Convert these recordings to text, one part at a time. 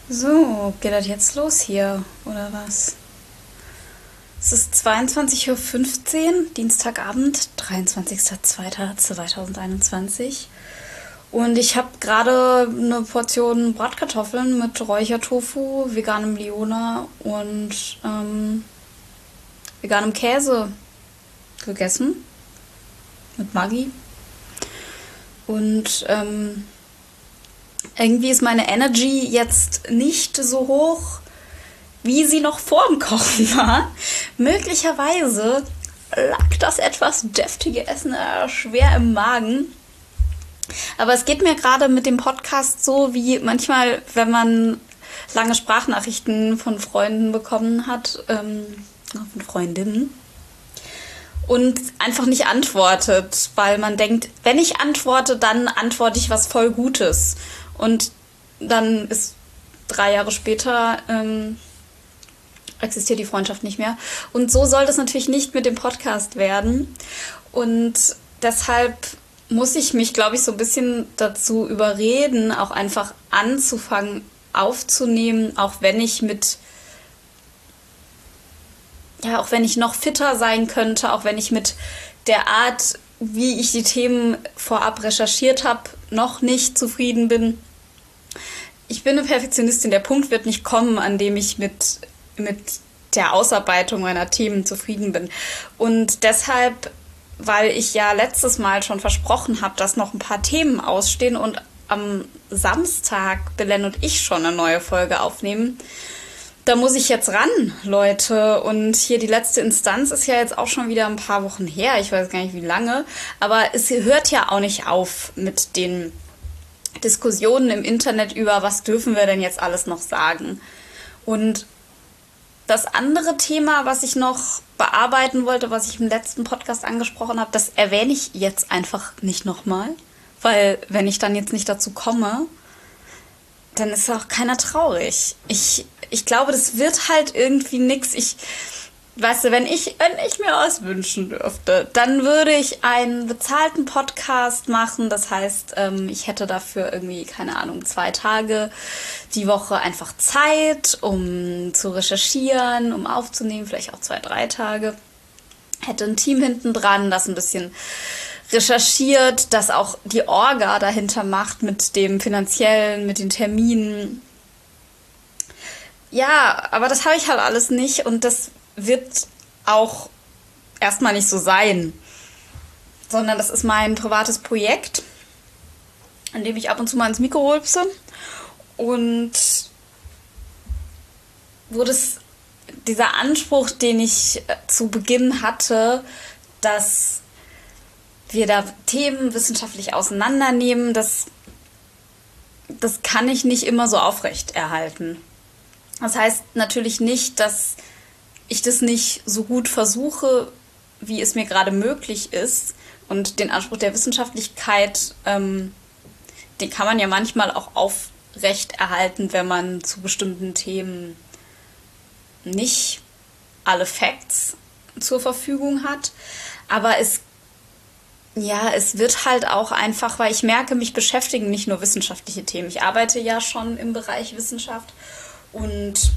So, geht das jetzt los hier, oder was? Es ist 22:15 Uhr, Dienstagabend, 23.02.2021. Und ich habe gerade eine Portion Bratkartoffeln mit Räuchertofu, veganem Liona und veganem Käse gegessen. Mit Maggi. Und irgendwie ist meine Energy jetzt nicht so hoch, wie sie noch vor dem Kochen war. Möglicherweise lag das etwas deftige Essen schwer im Magen. Aber es geht mir gerade mit dem Podcast so, wie manchmal, wenn man lange Sprachnachrichten von Freunden bekommen hat, von Freundinnen, und einfach nicht antwortet, weil man denkt, wenn ich antworte, dann antworte ich was voll Gutes. Und dann ist 3 Jahre später existiert die Freundschaft nicht mehr. Und so soll das natürlich nicht mit dem Podcast werden. Und deshalb muss ich mich, glaube ich, so ein bisschen dazu überreden, auch einfach anzufangen aufzunehmen, auch wenn ich auch wenn ich noch fitter sein könnte, auch wenn ich mit der Art, wie ich die Themen vorab recherchiert habe, noch nicht zufrieden bin. Ich bin eine Perfektionistin. Der Punkt wird nicht kommen, an dem ich mit der Ausarbeitung meiner Themen zufrieden bin. Und deshalb, weil ich ja letztes Mal schon versprochen habe, dass noch ein paar Themen ausstehen und am Samstag Belen und ich schon eine neue Folge aufnehmen, da muss ich jetzt ran, Leute. Und hier die letzte Instanz ist ja jetzt auch schon wieder ein paar Wochen her. Ich weiß gar nicht, wie lange. Aber es hört ja auch nicht auf mit den Diskussionen im Internet über, was dürfen wir denn jetzt alles noch sagen. Und das andere Thema, was ich noch bearbeiten wollte, was ich im letzten Podcast angesprochen habe, das erwähne ich jetzt einfach nicht nochmal. Weil wenn ich dann jetzt nicht dazu komme, dann ist auch keiner traurig. Ich glaube, das wird halt irgendwie nix. Weißt du, wenn ich mir was wünschen dürfte, dann würde ich einen bezahlten Podcast machen. Das heißt, ich hätte dafür irgendwie, keine Ahnung, 2 Tage die Woche einfach Zeit, um zu recherchieren, um aufzunehmen, vielleicht auch 2, 3 Tage. Hätte ein Team hinten dran, das ein bisschen recherchiert, das auch die Orga dahinter macht mit dem Finanziellen, mit den Terminen. Ja, aber das habe ich halt alles nicht und das wird auch erstmal nicht so sein, sondern das ist mein privates Projekt, an dem ich ab und zu mal ins Mikro rülpse und dieser Anspruch, den ich zu Beginn hatte, dass wir da Themen wissenschaftlich auseinandernehmen, das kann ich nicht immer so aufrecht erhalten. Das heißt natürlich nicht, dass ich das nicht so gut versuche, wie es mir gerade möglich ist. Und den Anspruch der Wissenschaftlichkeit, den kann man ja manchmal auch aufrecht erhalten, wenn man zu bestimmten Themen nicht alle Facts zur Verfügung hat. Aber es wird halt auch einfach, weil ich merke, mich beschäftigen nicht nur wissenschaftliche Themen. Ich arbeite ja schon im Bereich Wissenschaft und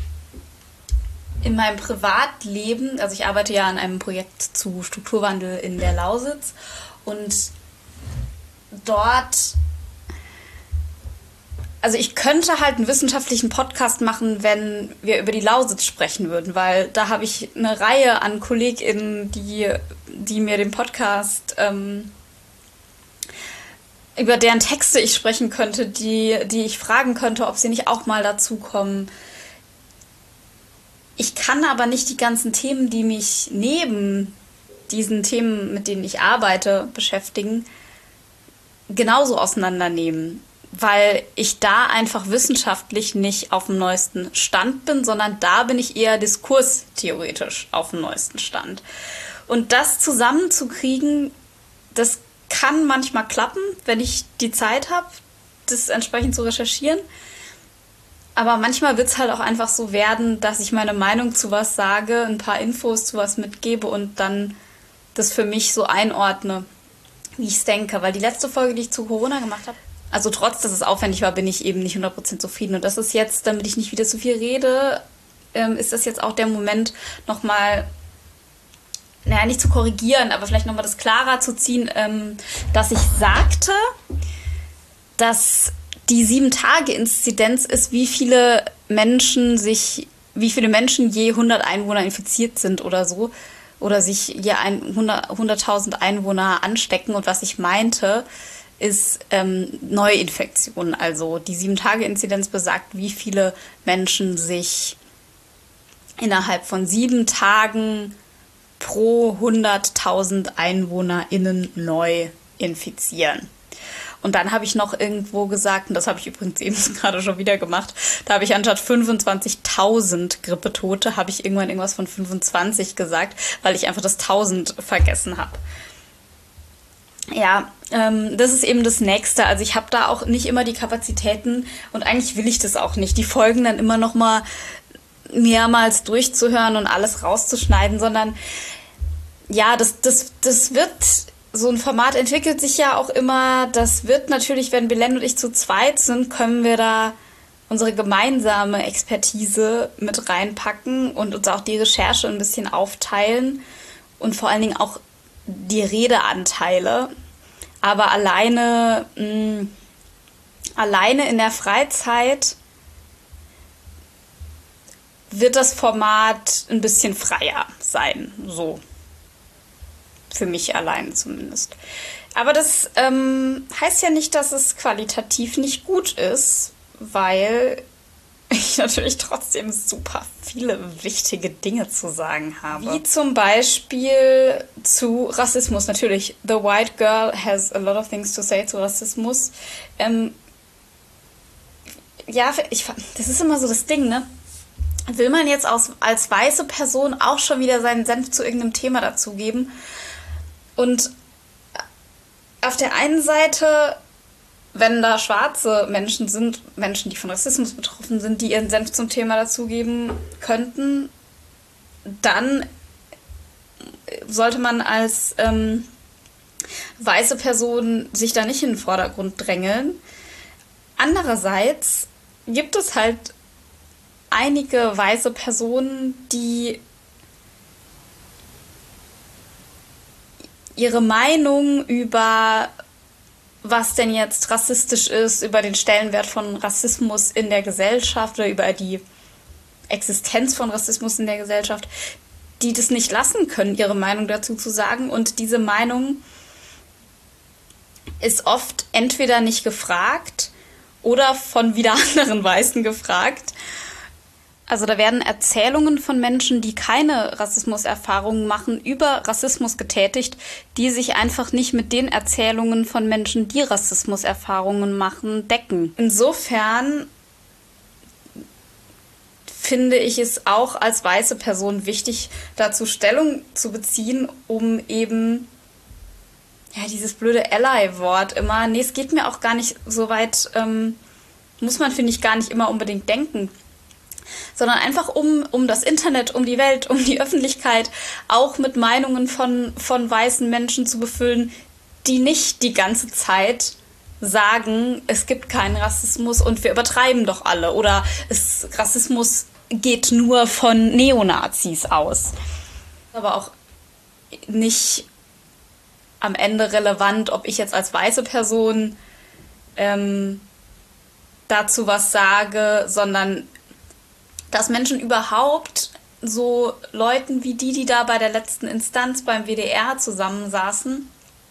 in meinem Privatleben, also ich arbeite ja an einem Projekt zu Strukturwandel in der Lausitz und dort, also ich könnte halt einen wissenschaftlichen Podcast machen, wenn wir über die Lausitz sprechen würden, weil da habe ich eine Reihe an KollegInnen, die mir den Podcast, über deren Texte ich sprechen könnte, die ich fragen könnte, ob sie nicht auch mal dazukommen. Ich kann aber nicht die ganzen Themen, die mich neben diesen Themen, mit denen ich arbeite, beschäftigen, genauso auseinandernehmen, weil ich da einfach wissenschaftlich nicht auf dem neuesten Stand bin, sondern da bin ich eher diskurstheoretisch auf dem neuesten Stand. Und das zusammenzukriegen, das kann manchmal klappen, wenn ich die Zeit habe, das entsprechend zu recherchieren. Aber manchmal wird es halt auch einfach so werden, dass ich meine Meinung zu was sage, ein paar Infos zu was mitgebe und dann das für mich so einordne, wie ich es denke. Weil die letzte Folge, die ich zu Corona gemacht habe, Also trotz, dass es aufwendig war, bin ich eben nicht 100% zufrieden. Und das ist jetzt, damit ich nicht wieder zu viel rede, ist das jetzt auch der Moment, nochmal, naja, nicht zu korrigieren, aber vielleicht nochmal das klarer zu ziehen, dass ich sagte, dass die 7-Tage-Inzidenz ist, wie viele Menschen je 100 Einwohner infiziert sind oder so. Oder sich je 100.000 Einwohner anstecken. Und was ich meinte, ist Neuinfektionen. Also die 7-Tage-Inzidenz besagt, wie viele Menschen sich innerhalb von 7 Tagen pro 100.000 EinwohnerInnen neu infizieren. Und dann habe ich noch irgendwo gesagt, und das habe ich übrigens eben gerade schon wieder gemacht, da habe ich anstatt 25.000 Grippetote, habe ich irgendwann irgendwas von 25 gesagt, weil ich einfach das 1000 vergessen habe. Ja, das ist eben das Nächste. Also ich habe da auch nicht immer die Kapazitäten und eigentlich will ich das auch nicht, die Folgen dann immer noch mal mehrmals durchzuhören und alles rauszuschneiden, sondern ja, das wird, so ein Format entwickelt sich ja auch immer, das wird natürlich, wenn Belen und ich zu zweit sind, können wir da unsere gemeinsame Expertise mit reinpacken und uns auch die Recherche ein bisschen aufteilen und vor allen Dingen auch die Redeanteile. Aber alleine in der Freizeit wird das Format ein bisschen freier sein, so. Für mich allein zumindest. Aber das heißt ja nicht, dass es qualitativ nicht gut ist, weil ich natürlich trotzdem super viele wichtige Dinge zu sagen habe. Wie zum Beispiel zu Rassismus. Natürlich, The White Girl has a lot of things to say zu Rassismus. Ja, das ist immer so das Ding, ne? Will man jetzt als weiße Person auch schon wieder seinen Senf zu irgendeinem Thema dazugeben? Und auf der einen Seite, wenn da schwarze Menschen sind, Menschen, die von Rassismus betroffen sind, die ihren Senf zum Thema dazugeben könnten, dann sollte man als weiße Person sich da nicht in den Vordergrund drängeln. Andererseits gibt es halt einige weiße Personen, die ihre Meinung über was denn jetzt rassistisch ist, über den Stellenwert von Rassismus in der Gesellschaft oder über die Existenz von Rassismus in der Gesellschaft, die das nicht lassen können, ihre Meinung dazu zu sagen. Und diese Meinung ist oft entweder nicht gefragt oder von wieder anderen Weißen gefragt. Also da werden Erzählungen von Menschen, die keine Rassismuserfahrungen machen, über Rassismus getätigt, die sich einfach nicht mit den Erzählungen von Menschen, die Rassismuserfahrungen machen, decken. Insofern finde ich es auch als weiße Person wichtig, dazu Stellung zu beziehen, um eben, ja, dieses blöde Ally-Wort immer, nee, es geht mir auch gar nicht so weit, muss man, finde ich, gar nicht immer unbedingt denken, sondern einfach um das Internet, um die Welt, um die Öffentlichkeit auch mit Meinungen von weißen Menschen zu befüllen, die nicht die ganze Zeit sagen, es gibt keinen Rassismus und wir übertreiben doch alle oder Rassismus geht nur von Neonazis aus. Aber auch nicht am Ende relevant, ob ich jetzt als weiße Person dazu was sage, sondern dass Menschen überhaupt so Leuten wie die da bei der letzten Instanz beim WDR zusammensaßen,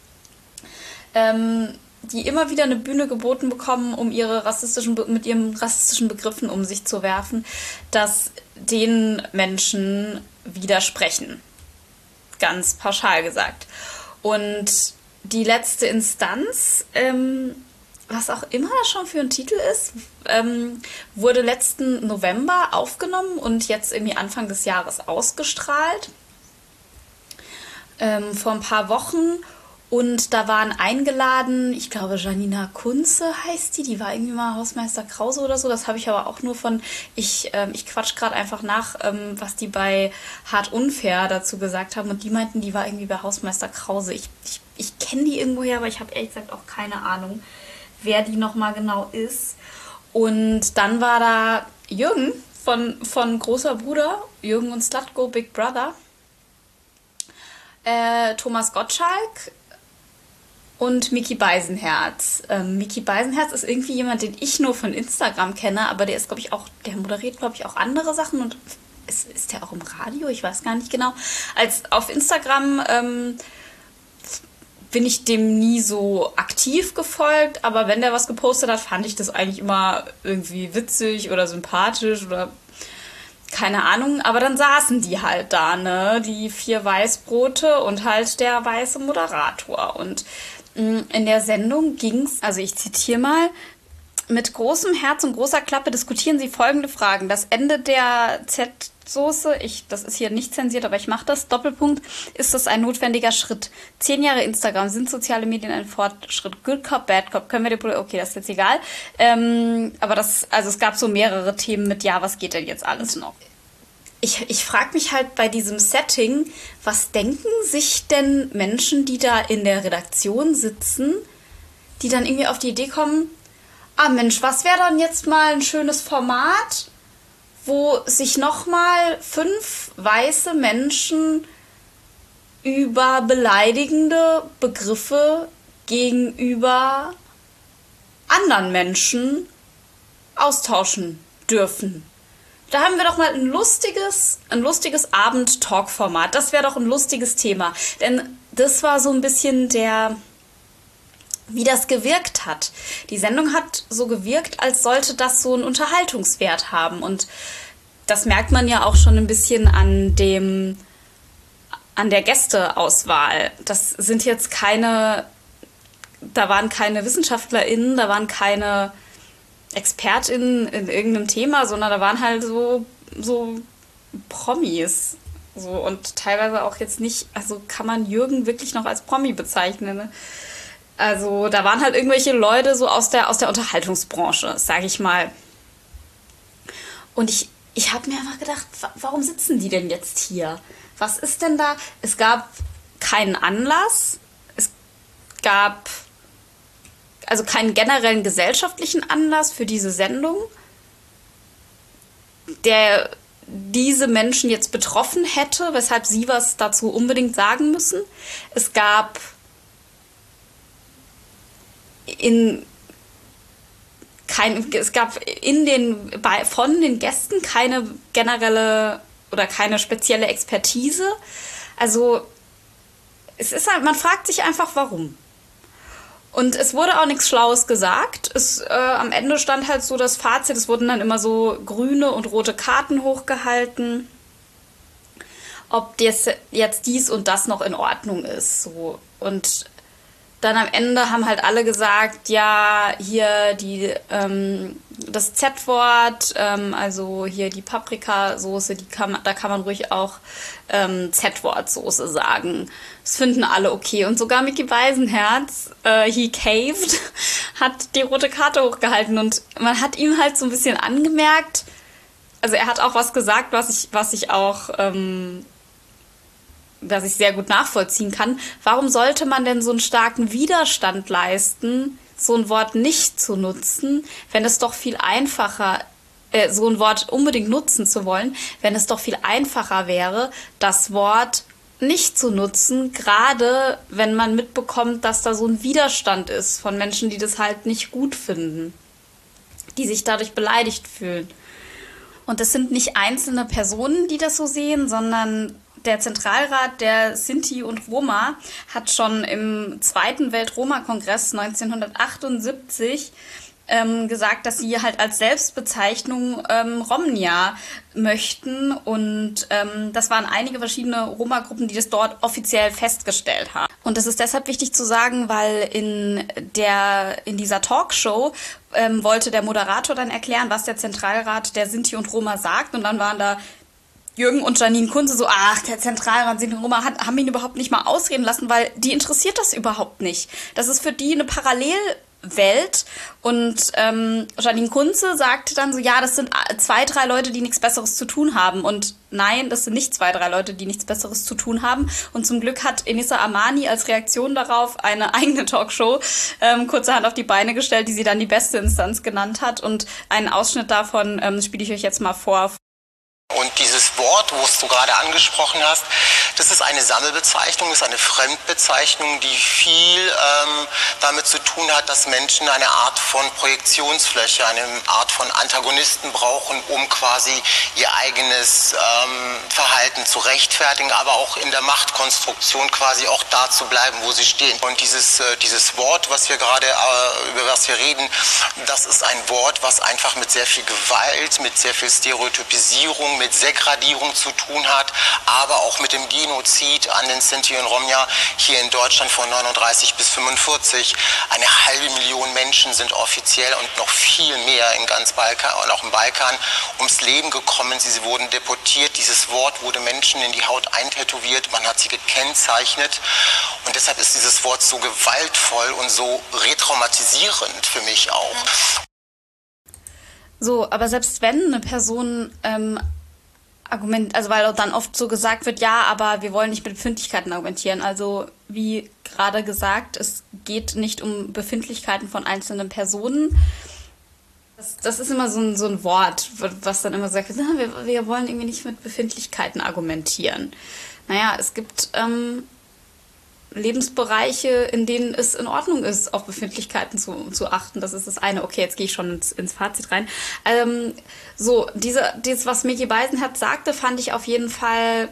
die immer wieder eine Bühne geboten bekommen, um mit ihren rassistischen Begriffen um sich zu werfen, dass den Menschen widersprechen. Ganz pauschal gesagt. Und die letzte Instanz, was auch immer das schon für ein Titel ist, wurde letzten November aufgenommen und jetzt irgendwie Anfang des Jahres ausgestrahlt. Vor ein paar Wochen. Und da waren eingeladen, ich glaube Janina Kunze heißt die war irgendwie mal Hausmeister Krause oder so. Das habe ich aber auch nur von, ich quatsch gerade einfach nach, was die bei Hart Unfair dazu gesagt haben. Und die meinten, die war irgendwie bei Hausmeister Krause. Ich kenne die irgendwoher, aber ich habe ehrlich gesagt auch keine Ahnung. wer die nochmal genau ist. Und dann war da Jürgen von Großer Bruder, Jürgen und Slatko, Big Brother, Thomas Gottschalk und Micky Beisenherz. Micky Beisenherz ist irgendwie jemand, den ich nur von Instagram kenne, aber der ist, glaube ich, auch, der moderiert, glaube ich, auch andere Sachen und ist der auch im Radio? Ich weiß gar nicht genau. Auf Instagram bin ich dem nie so aktiv gefolgt, aber wenn der was gepostet hat, fand ich das eigentlich immer irgendwie witzig oder sympathisch oder keine Ahnung. Aber dann saßen die halt da, ne? Die 4 Weißbrote und halt der weiße Moderator. Und in der Sendung ging's, also ich zitiere mal, mit großem Herz und großer Klappe diskutieren sie folgende Fragen. Das Ende der Z-Soße, das ist hier nicht zensiert, aber ich mache das, Doppelpunkt, ist das ein notwendiger Schritt? 10 Jahre Instagram, sind soziale Medien ein Fortschritt? Good Cop, Bad Cop, können wir die, okay, das ist jetzt egal. Aber es gab so mehrere Themen mit, ja, was geht denn jetzt alles noch? Ich frage mich halt bei diesem Setting, was denken sich denn Menschen, die da in der Redaktion sitzen, die dann irgendwie auf die Idee kommen, Mensch, was wäre dann jetzt mal ein schönes Format, wo sich nochmal 5 weiße Menschen über beleidigende Begriffe gegenüber anderen Menschen austauschen dürfen. Da haben wir doch mal ein lustiges Abend-Talk-Format. Das wäre doch ein lustiges Thema. Denn das war so ein bisschen wie das gewirkt hat. Die Sendung hat so gewirkt, als sollte das so einen Unterhaltungswert haben. Und das merkt man ja auch schon ein bisschen an der Gästeauswahl. Das sind jetzt da waren keine WissenschaftlerInnen, da waren keine ExpertInnen in irgendeinem Thema, sondern da waren halt so Promis. So, und teilweise auch jetzt nicht, also kann man Jürgen wirklich noch als Promi bezeichnen, ne? Also da waren halt irgendwelche Leute so aus der Unterhaltungsbranche, sage ich mal. Und ich habe mir einfach gedacht, warum sitzen die denn jetzt hier? Was ist denn da? Es gab keinen Anlass. Es gab also keinen generellen gesellschaftlichen Anlass für diese Sendung, der diese Menschen jetzt betroffen hätte, weshalb sie was dazu unbedingt sagen müssen. Es gab von den Gästen keine generelle oder keine spezielle Expertise. Also es ist halt, man fragt sich einfach, warum. Und es wurde auch nichts Schlaues gesagt. Am Ende stand halt so das Fazit, es wurden dann immer so grüne und rote Karten hochgehalten, ob jetzt dies und das noch in Ordnung ist. So. Und dann am Ende haben halt alle gesagt, ja, hier das Z-Wort, also hier die Paprikasoße, da kann man ruhig auch Z-Wort-Soße sagen. Das finden alle okay. Und sogar Micky Beisenherz, he caved, hat die rote Karte hochgehalten. Und man hat ihm halt so ein bisschen angemerkt, also er hat auch was gesagt, was ich sehr gut nachvollziehen kann. Warum sollte man denn so einen starken Widerstand leisten, so ein Wort nicht zu nutzen, wenn es doch viel einfacher, so ein Wort unbedingt nutzen zu wollen, wenn es doch viel einfacher wäre, das Wort nicht zu nutzen, gerade wenn man mitbekommt, dass da so ein Widerstand ist von Menschen, die das halt nicht gut finden, die sich dadurch beleidigt fühlen. Und es sind nicht einzelne Personen, die das so sehen, sondern der Zentralrat der Sinti und Roma hat schon im Zweiten Welt-Roma-Kongress 1978 gesagt, dass sie halt als Selbstbezeichnung Romnia möchten. Und das waren einige verschiedene Roma-Gruppen, die das dort offiziell festgestellt haben. Und das ist deshalb wichtig zu sagen, weil in dieser Talkshow wollte der Moderator dann erklären, was der Zentralrat der Sinti und Roma sagt. Und dann waren da Jürgen und Janine Kunze so, der Zentralrat Sinti und Roma haben ihn überhaupt nicht mal ausreden lassen, weil die interessiert das überhaupt nicht. Das ist für die eine Welt. Und Janine Kunze sagte dann so, ja, das sind 2, 3 Leute, die nichts Besseres zu tun haben. Und nein, das sind nicht 2, 3 Leute, die nichts Besseres zu tun haben. Und zum Glück hat Enissa Amani als Reaktion darauf eine eigene Talkshow kurzerhand auf die Beine gestellt, die sie dann die beste Instanz genannt hat. Und einen Ausschnitt davon spiele ich euch jetzt mal vor. Und dieses Wort, wo du gerade angesprochen hast, das ist eine Sammelbezeichnung, ist eine Fremdbezeichnung, die viel damit zu tun hat, dass Menschen eine Art von Projektionsfläche, eine Art von Antagonisten brauchen, um quasi ihr eigenes Verhalten zu rechtfertigen, aber auch in der Machtkonstruktion quasi auch da zu bleiben, wo sie stehen. Und dieses Wort, was wir gerade, über was wir reden, das ist ein Wort, was einfach mit sehr viel Gewalt, mit sehr viel Stereotypisierung, mit Segradierung zu tun hat, aber auch mit dem Genozid an den Sinti und Romja hier in Deutschland von 39 bis 45. 1,5 Million Menschen sind offiziell und noch viel mehr in ganz Balkan und auch im Balkan ums Leben gekommen. Sie wurden deportiert. Dieses Wort wurde Menschen in die Haut eintätowiert. Man hat sie gekennzeichnet. Und deshalb ist dieses Wort so gewaltvoll und so retraumatisierend für mich auch. So, aber selbst wenn eine Person also weil dann oft so gesagt wird, ja, aber wir wollen nicht mit Befindlichkeiten argumentieren. Also wie gerade gesagt, es geht nicht um Befindlichkeiten von einzelnen Personen. Das ist immer so ein Wort, was dann immer sagt, wir wollen irgendwie nicht mit Befindlichkeiten argumentieren. Naja, es gibt Lebensbereiche, in denen es in Ordnung ist, auf Befindlichkeiten zu achten. Das ist das eine. Okay, jetzt gehe ich schon ins Fazit rein. Dieses, was Mickey Beisenherz sagte, fand ich auf jeden Fall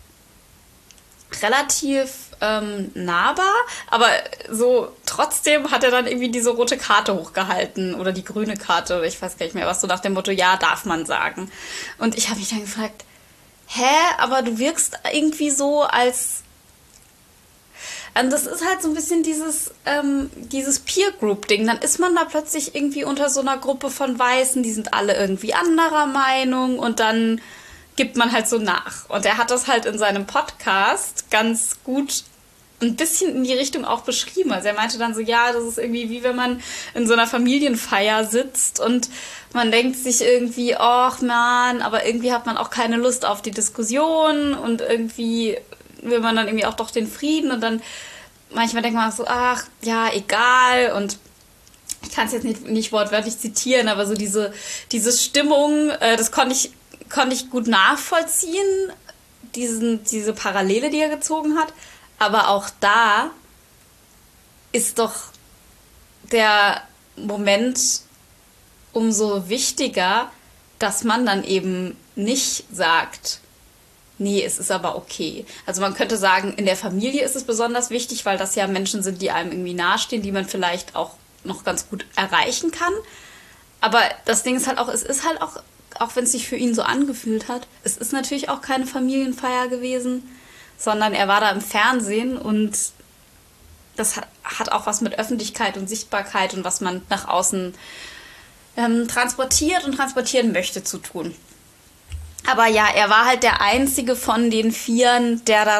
relativ nahbar, aber so trotzdem hat er dann irgendwie diese rote Karte hochgehalten oder die grüne Karte, oder ich weiß gar nicht mehr was, so nach dem Motto, ja, darf man sagen. Und ich habe mich dann gefragt, aber du wirkst irgendwie so als... Und das ist halt so ein bisschen dieses Peer-Group-Ding. Dann ist man da plötzlich irgendwie unter so einer Gruppe von Weißen, die sind alle irgendwie anderer Meinung und dann gibt man halt so nach. Und er hat das halt in seinem Podcast ganz gut ein bisschen in die Richtung auch beschrieben. Also er meinte dann so, ja, das ist irgendwie wie wenn man in so einer Familienfeier sitzt und man denkt sich irgendwie, ach man, aber irgendwie hat man auch keine Lust auf die Diskussion und irgendwie will man dann irgendwie auch doch den Frieden und dann manchmal denkt man auch so, ach, ja, egal und ich kann es jetzt nicht wortwörtlich zitieren, aber so diese Stimmung, das konnte ich gut nachvollziehen, diese Parallele, die er gezogen hat, aber auch da ist doch der Moment umso wichtiger, dass man dann eben nicht sagt, nee, es ist aber okay. Also man könnte sagen, in der Familie ist es besonders wichtig, weil das ja Menschen sind, die einem irgendwie nahestehen, die man vielleicht auch noch ganz gut erreichen kann. Aber das Ding ist halt auch, es ist halt auch wenn es sich für ihn so angefühlt hat, es ist natürlich auch keine Familienfeier gewesen, sondern er war da im Fernsehen und das hat auch was mit Öffentlichkeit und Sichtbarkeit und was man nach außen transportiert und transportieren möchte zu tun. Aber ja, er war halt der einzige von den Vieren, der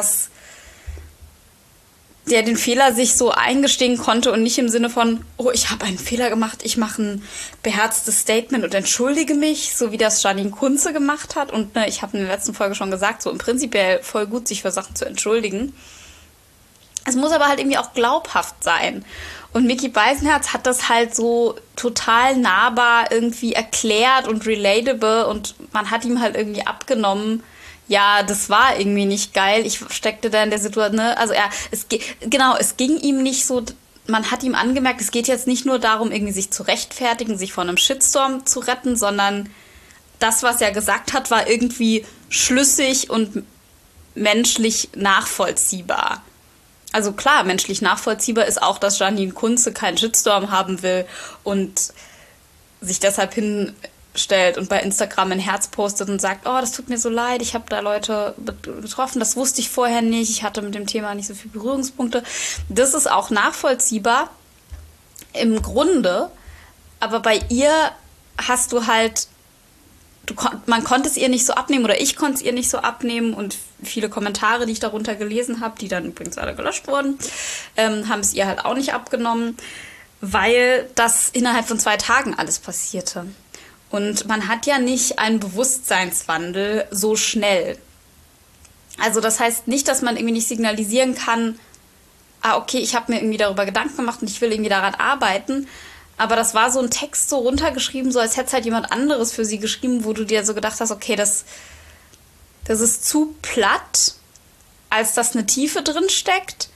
den Fehler sich so eingestehen konnte und nicht im Sinne von, oh, ich habe einen Fehler gemacht, ich mache ein beherztes Statement und entschuldige mich, so wie das Janine Kunze gemacht hat. Und ich habe in der letzten Folge schon gesagt, so im Prinzipiell voll gut, sich für Sachen zu entschuldigen. Es muss aber halt irgendwie auch glaubhaft sein. Und Mickey Beisenherz hat das halt so total nahbar irgendwie erklärt und relatable und man hat ihm halt irgendwie abgenommen, ja, das war irgendwie nicht geil. Ich steckte da in der Situation, ne? Also es ging ihm nicht so, man hat ihm angemerkt, es geht jetzt nicht nur darum, irgendwie sich zu rechtfertigen, sich vor einem Shitstorm zu retten, sondern das, was er gesagt hat, war irgendwie schlüssig und menschlich nachvollziehbar. Also klar, menschlich nachvollziehbar ist auch, dass Janine Kunze keinen Shitstorm haben will und sich deshalb hinstellt und bei Instagram ein Herz postet und sagt, oh, das tut mir so leid, ich habe da Leute getroffen, das wusste ich vorher nicht, ich hatte mit dem Thema nicht so viele Berührungspunkte. Das ist auch nachvollziehbar im Grunde, aber bei ihr hast du halt, man konnte es ihr nicht so abnehmen oder ich konnte es ihr nicht so abnehmen und viele Kommentare, die ich darunter gelesen habe, die dann übrigens alle gelöscht wurden, haben es ihr halt auch nicht abgenommen. weil das innerhalb von 2 Tagen alles passierte. Und man hat ja nicht einen Bewusstseinswandel so schnell. Also das heißt nicht, dass man irgendwie nicht signalisieren kann, okay, ich habe mir irgendwie darüber Gedanken gemacht und ich will irgendwie daran arbeiten. Aber das war so ein Text so runtergeschrieben, so als hätte es halt jemand anderes für sie geschrieben, wo du dir so gedacht hast, okay, das ist zu platt, als dass eine Tiefe drin steckt.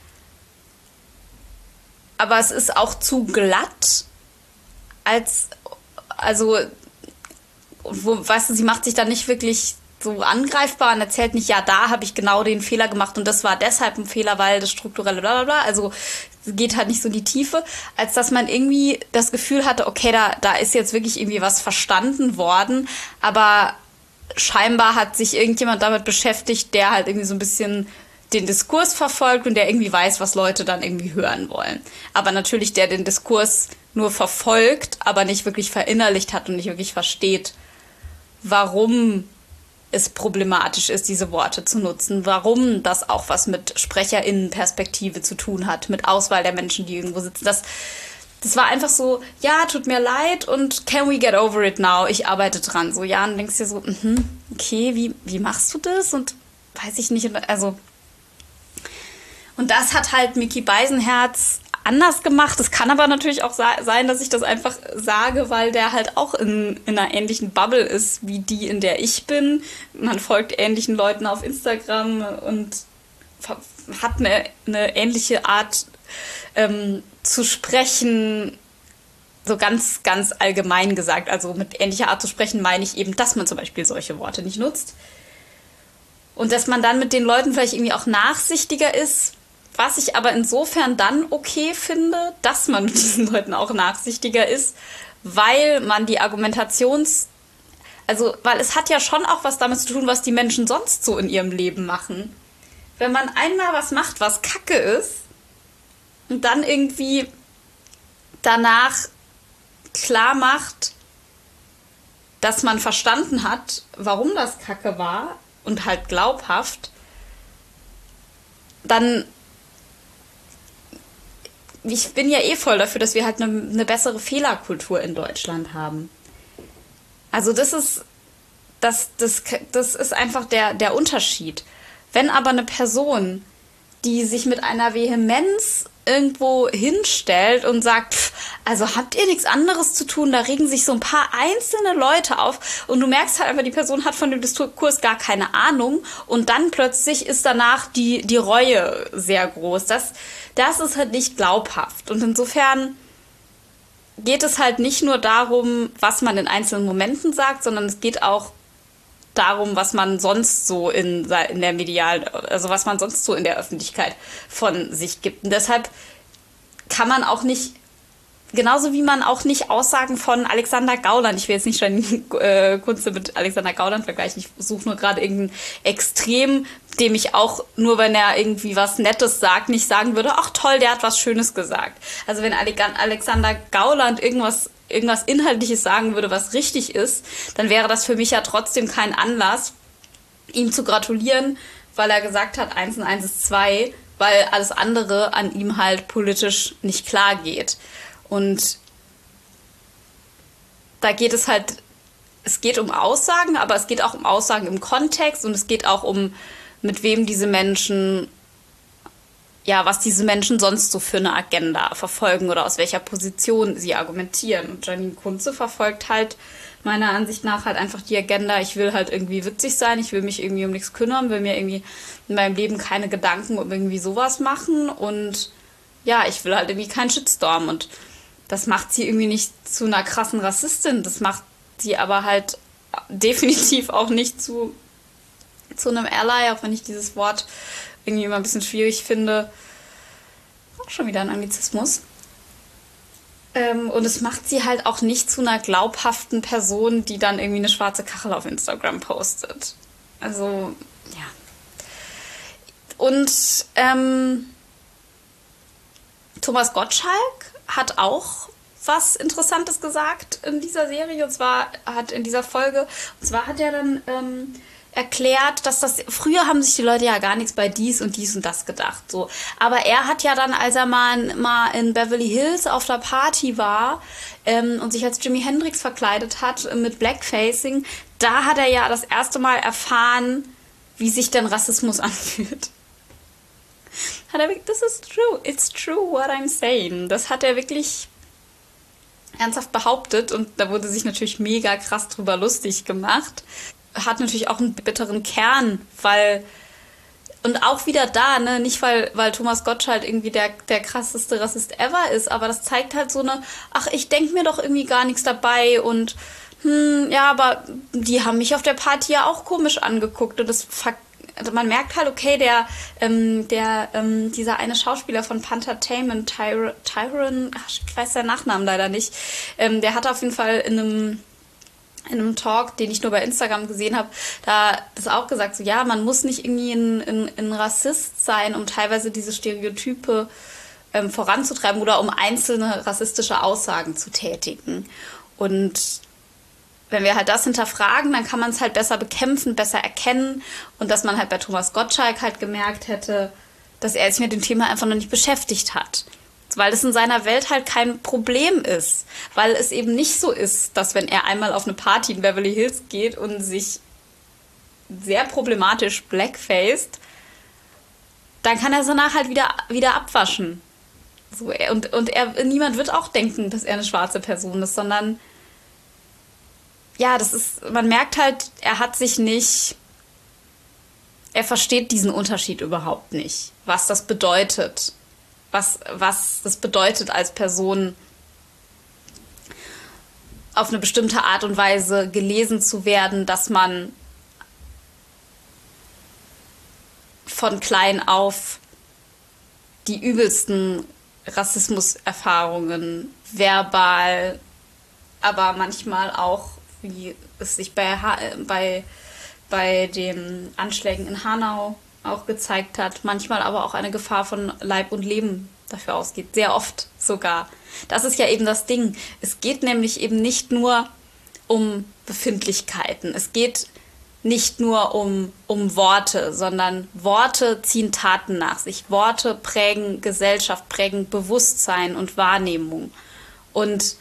Aber es ist auch zu glatt, weißt du, sie macht sich dann nicht wirklich so angreifbar und erzählt nicht, ja, da habe ich genau den Fehler gemacht und das war deshalb ein Fehler, weil das strukturelle bla bla bla. Also es geht halt nicht so in die Tiefe, als dass man irgendwie das Gefühl hatte, okay, da ist jetzt wirklich irgendwie was verstanden worden, aber scheinbar hat sich irgendjemand damit beschäftigt, der halt irgendwie so ein bisschen den Diskurs verfolgt und der irgendwie weiß, was Leute dann irgendwie hören wollen. Aber natürlich der den Diskurs nur verfolgt, aber nicht wirklich verinnerlicht hat und nicht wirklich versteht, warum es problematisch ist, diese Worte zu nutzen, warum das auch was mit SprecherInnenperspektive zu tun hat, mit Auswahl der Menschen, die irgendwo sitzen. Das war einfach so, ja, tut mir leid und can we get over it now? Ich arbeite dran. So, ja, und denkst dir so, okay, wie machst du das? Und weiß ich nicht, also. Und das hat halt Micky Beisenherz anders gemacht. Es kann aber natürlich auch sein, dass ich das einfach sage, weil der halt auch in einer ähnlichen Bubble ist, wie die, in der ich bin. Man folgt ähnlichen Leuten auf Instagram und hat eine ähnliche Art zu sprechen, so ganz, ganz allgemein gesagt. Also mit ähnlicher Art zu sprechen meine ich eben, dass man zum Beispiel solche Worte nicht nutzt. Und dass man dann mit den Leuten vielleicht irgendwie auch nachsichtiger ist, was ich aber insofern dann okay finde, dass man mit diesen Leuten auch nachsichtiger ist, weil man die weil es hat ja schon auch was damit zu tun, was die Menschen sonst so in ihrem Leben machen. Wenn man einmal was macht, was Kacke ist, und dann irgendwie danach klar macht, dass man verstanden hat, warum das Kacke war und halt glaubhaft, dann ich bin ja voll dafür, dass wir halt eine bessere Fehlerkultur in Deutschland haben. Also das ist einfach der Unterschied. Wenn aber eine Person, die sich mit einer Vehemenz irgendwo hinstellt und sagt, also habt ihr nichts anderes zu tun, da regen sich so ein paar einzelne Leute auf und du merkst halt einfach, die Person hat von dem Diskurs gar keine Ahnung und dann plötzlich ist danach die Reue sehr groß. Das ist halt nicht glaubhaft und insofern geht es halt nicht nur darum, was man in einzelnen Momenten sagt, sondern es geht auch darum, was man sonst so in der was man sonst so in der Öffentlichkeit von sich gibt. Und deshalb kann man auch nicht, genauso wie man auch nicht Aussagen von Alexander Gauland, ich will jetzt nicht Janine Kunze mit Alexander Gauland vergleichen, ich suche nur gerade irgendein Extrem, dem ich auch, nur wenn er irgendwie was Nettes sagt, nicht sagen würde, ach toll, der hat was Schönes gesagt. Also wenn Alexander Gauland irgendwas Inhaltliches sagen würde, was richtig ist, dann wäre das für mich ja trotzdem kein Anlass, ihm zu gratulieren, weil er gesagt hat, 1 und 1 ist 2, weil alles andere an ihm halt politisch nicht klar geht. Und da geht es halt, es geht um Aussagen, aber es geht auch um Aussagen im Kontext und es geht auch um, mit wem diese Menschen, ja, was diese Menschen sonst so für eine Agenda verfolgen oder aus welcher Position sie argumentieren. Und Janine Kunze verfolgt halt meiner Ansicht nach halt einfach die Agenda, ich will halt irgendwie witzig sein, ich will mich irgendwie um nichts kümmern, will mir irgendwie in meinem Leben keine Gedanken um irgendwie sowas machen und ja, ich will halt irgendwie keinen Shitstorm und das macht sie irgendwie nicht zu einer krassen Rassistin, das macht sie aber halt definitiv auch nicht zu einem Ally, auch wenn ich dieses Wort irgendwie immer ein bisschen schwierig finde. Auch schon wieder ein Anglizismus. Und es macht sie halt auch nicht zu einer glaubhaften Person, die dann irgendwie eine schwarze Kachel auf Instagram postet. Also, ja. Und Thomas Gottschalk hat auch was Interessantes gesagt in dieser Serie, und zwar in dieser Folge. Und zwar hat er dann erklärt, dass früher haben sich die Leute ja gar nichts bei dies und das gedacht, so. Aber er hat ja dann, als er mal in Beverly Hills auf der Party war, und sich als Jimi Hendrix verkleidet hat mit Blackfacing, da hat er ja das erste Mal erfahren, wie sich denn Rassismus anfühlt. This is true, it's true what I'm saying. Das hat er wirklich ernsthaft behauptet und da wurde sich natürlich mega krass drüber lustig gemacht. Hat natürlich auch einen bitteren Kern, und auch wieder da, ne, nicht weil Thomas Gottschalk irgendwie der krasseste Rassist ever ist, aber das zeigt halt so ich denke mir doch irgendwie gar nichts dabei und ja, aber die haben mich auf der Party ja auch komisch angeguckt und also man merkt halt, okay, dieser eine Schauspieler von Panthertainment, Tyron, ich weiß seinen Nachnamen leider nicht, der hat auf jeden Fall in einem Talk, den ich nur bei Instagram gesehen habe, da das auch gesagt, so ja, man muss nicht irgendwie ein Rassist sein, um teilweise diese Stereotype voranzutreiben oder um einzelne rassistische Aussagen zu tätigen. Und wenn wir halt das hinterfragen, dann kann man es halt besser bekämpfen, besser erkennen und dass man halt bei Thomas Gottschalk halt gemerkt hätte, dass er sich mit dem Thema einfach noch nicht beschäftigt hat. Weil es in seiner Welt halt kein Problem ist. Weil es eben nicht so ist, dass wenn er einmal auf eine Party in Beverly Hills geht und sich sehr problematisch blackfaced, dann kann er es danach halt wieder abwaschen. So, niemand wird auch denken, dass er eine schwarze Person ist, sondern ja, man merkt halt, er versteht diesen Unterschied überhaupt nicht, was das bedeutet. Was das bedeutet, als Person auf eine bestimmte Art und Weise gelesen zu werden, dass man von klein auf die übelsten Rassismuserfahrungen verbal, aber manchmal auch, wie es sich bei den Anschlägen in Hanau auch gezeigt hat, manchmal aber auch eine Gefahr von Leib und Leben dafür ausgeht, sehr oft sogar. Das ist ja eben das Ding. Es geht nämlich eben nicht nur um Befindlichkeiten, es geht nicht nur um Worte, sondern Worte ziehen Taten nach sich. Worte prägen Gesellschaft, prägen Bewusstsein und Wahrnehmung. Und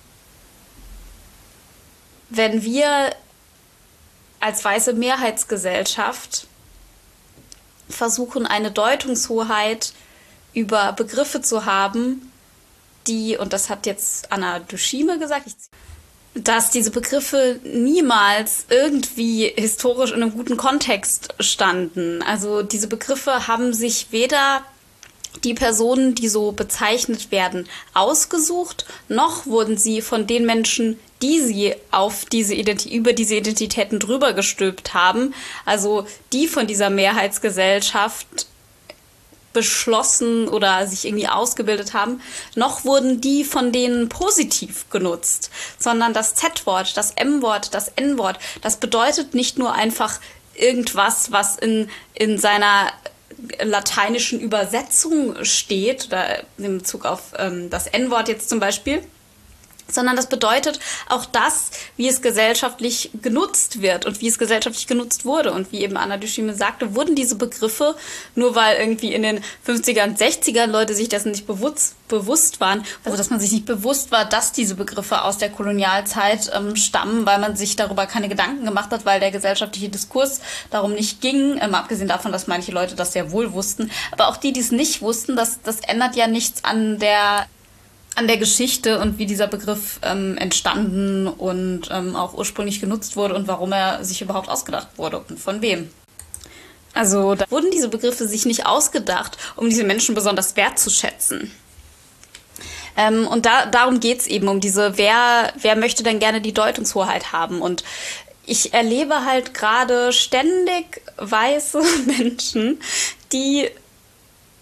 wenn wir als weiße Mehrheitsgesellschaft versuchen, eine Deutungshoheit über Begriffe zu haben, und das hat jetzt Anna Dushime gesagt, dass diese Begriffe niemals irgendwie historisch in einem guten Kontext standen. Also diese Begriffe haben sich weder die Personen, die so bezeichnet werden, ausgesucht, noch wurden sie von den Menschen, die sie über diese Identitäten drüber gestülpt haben, also die von dieser Mehrheitsgesellschaft beschlossen oder sich irgendwie ausgebildet haben, noch wurden die von denen positiv genutzt, sondern das Z-Wort, das M-Wort, das N-Wort, das bedeutet nicht nur einfach irgendwas, was in seiner lateinischen Übersetzung steht, oder in Bezug auf das N-Wort jetzt zum Beispiel, sondern das bedeutet auch das, wie es gesellschaftlich genutzt wird und wie es gesellschaftlich genutzt wurde. Und wie eben Anna Dushime sagte, wurden diese Begriffe, nur weil irgendwie in den 50er und 60er Leute sich dessen nicht bewusst waren, also dass man sich nicht bewusst war, dass diese Begriffe aus der Kolonialzeit stammen, weil man sich darüber keine Gedanken gemacht hat, weil der gesellschaftliche Diskurs darum nicht ging, abgesehen davon, dass manche Leute das sehr wohl wussten. Aber auch die es nicht wussten, das ändert ja nichts an der Geschichte und wie dieser Begriff entstanden und auch ursprünglich genutzt wurde und warum er sich überhaupt ausgedacht wurde und von wem. Also da wurden diese Begriffe sich nicht ausgedacht, um diese Menschen besonders wertzuschätzen. Und darum geht's eben, um wer möchte denn gerne die Deutungshoheit haben. Und ich erlebe halt gerade ständig weiße Menschen, die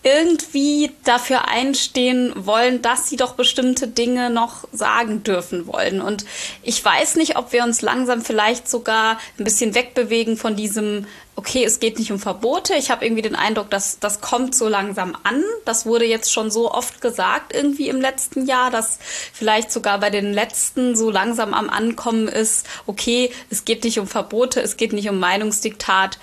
irgendwie dafür einstehen wollen, dass sie doch bestimmte Dinge noch sagen dürfen wollen. Und ich weiß nicht, ob wir uns langsam vielleicht sogar ein bisschen wegbewegen von diesem, okay, es geht nicht um Verbote. Ich habe irgendwie den Eindruck, dass das kommt so langsam an. Das wurde jetzt schon so oft gesagt irgendwie im letzten Jahr, dass vielleicht sogar bei den letzten so langsam am Ankommen ist, okay, es geht nicht um Verbote, es geht nicht um Meinungsdiktat.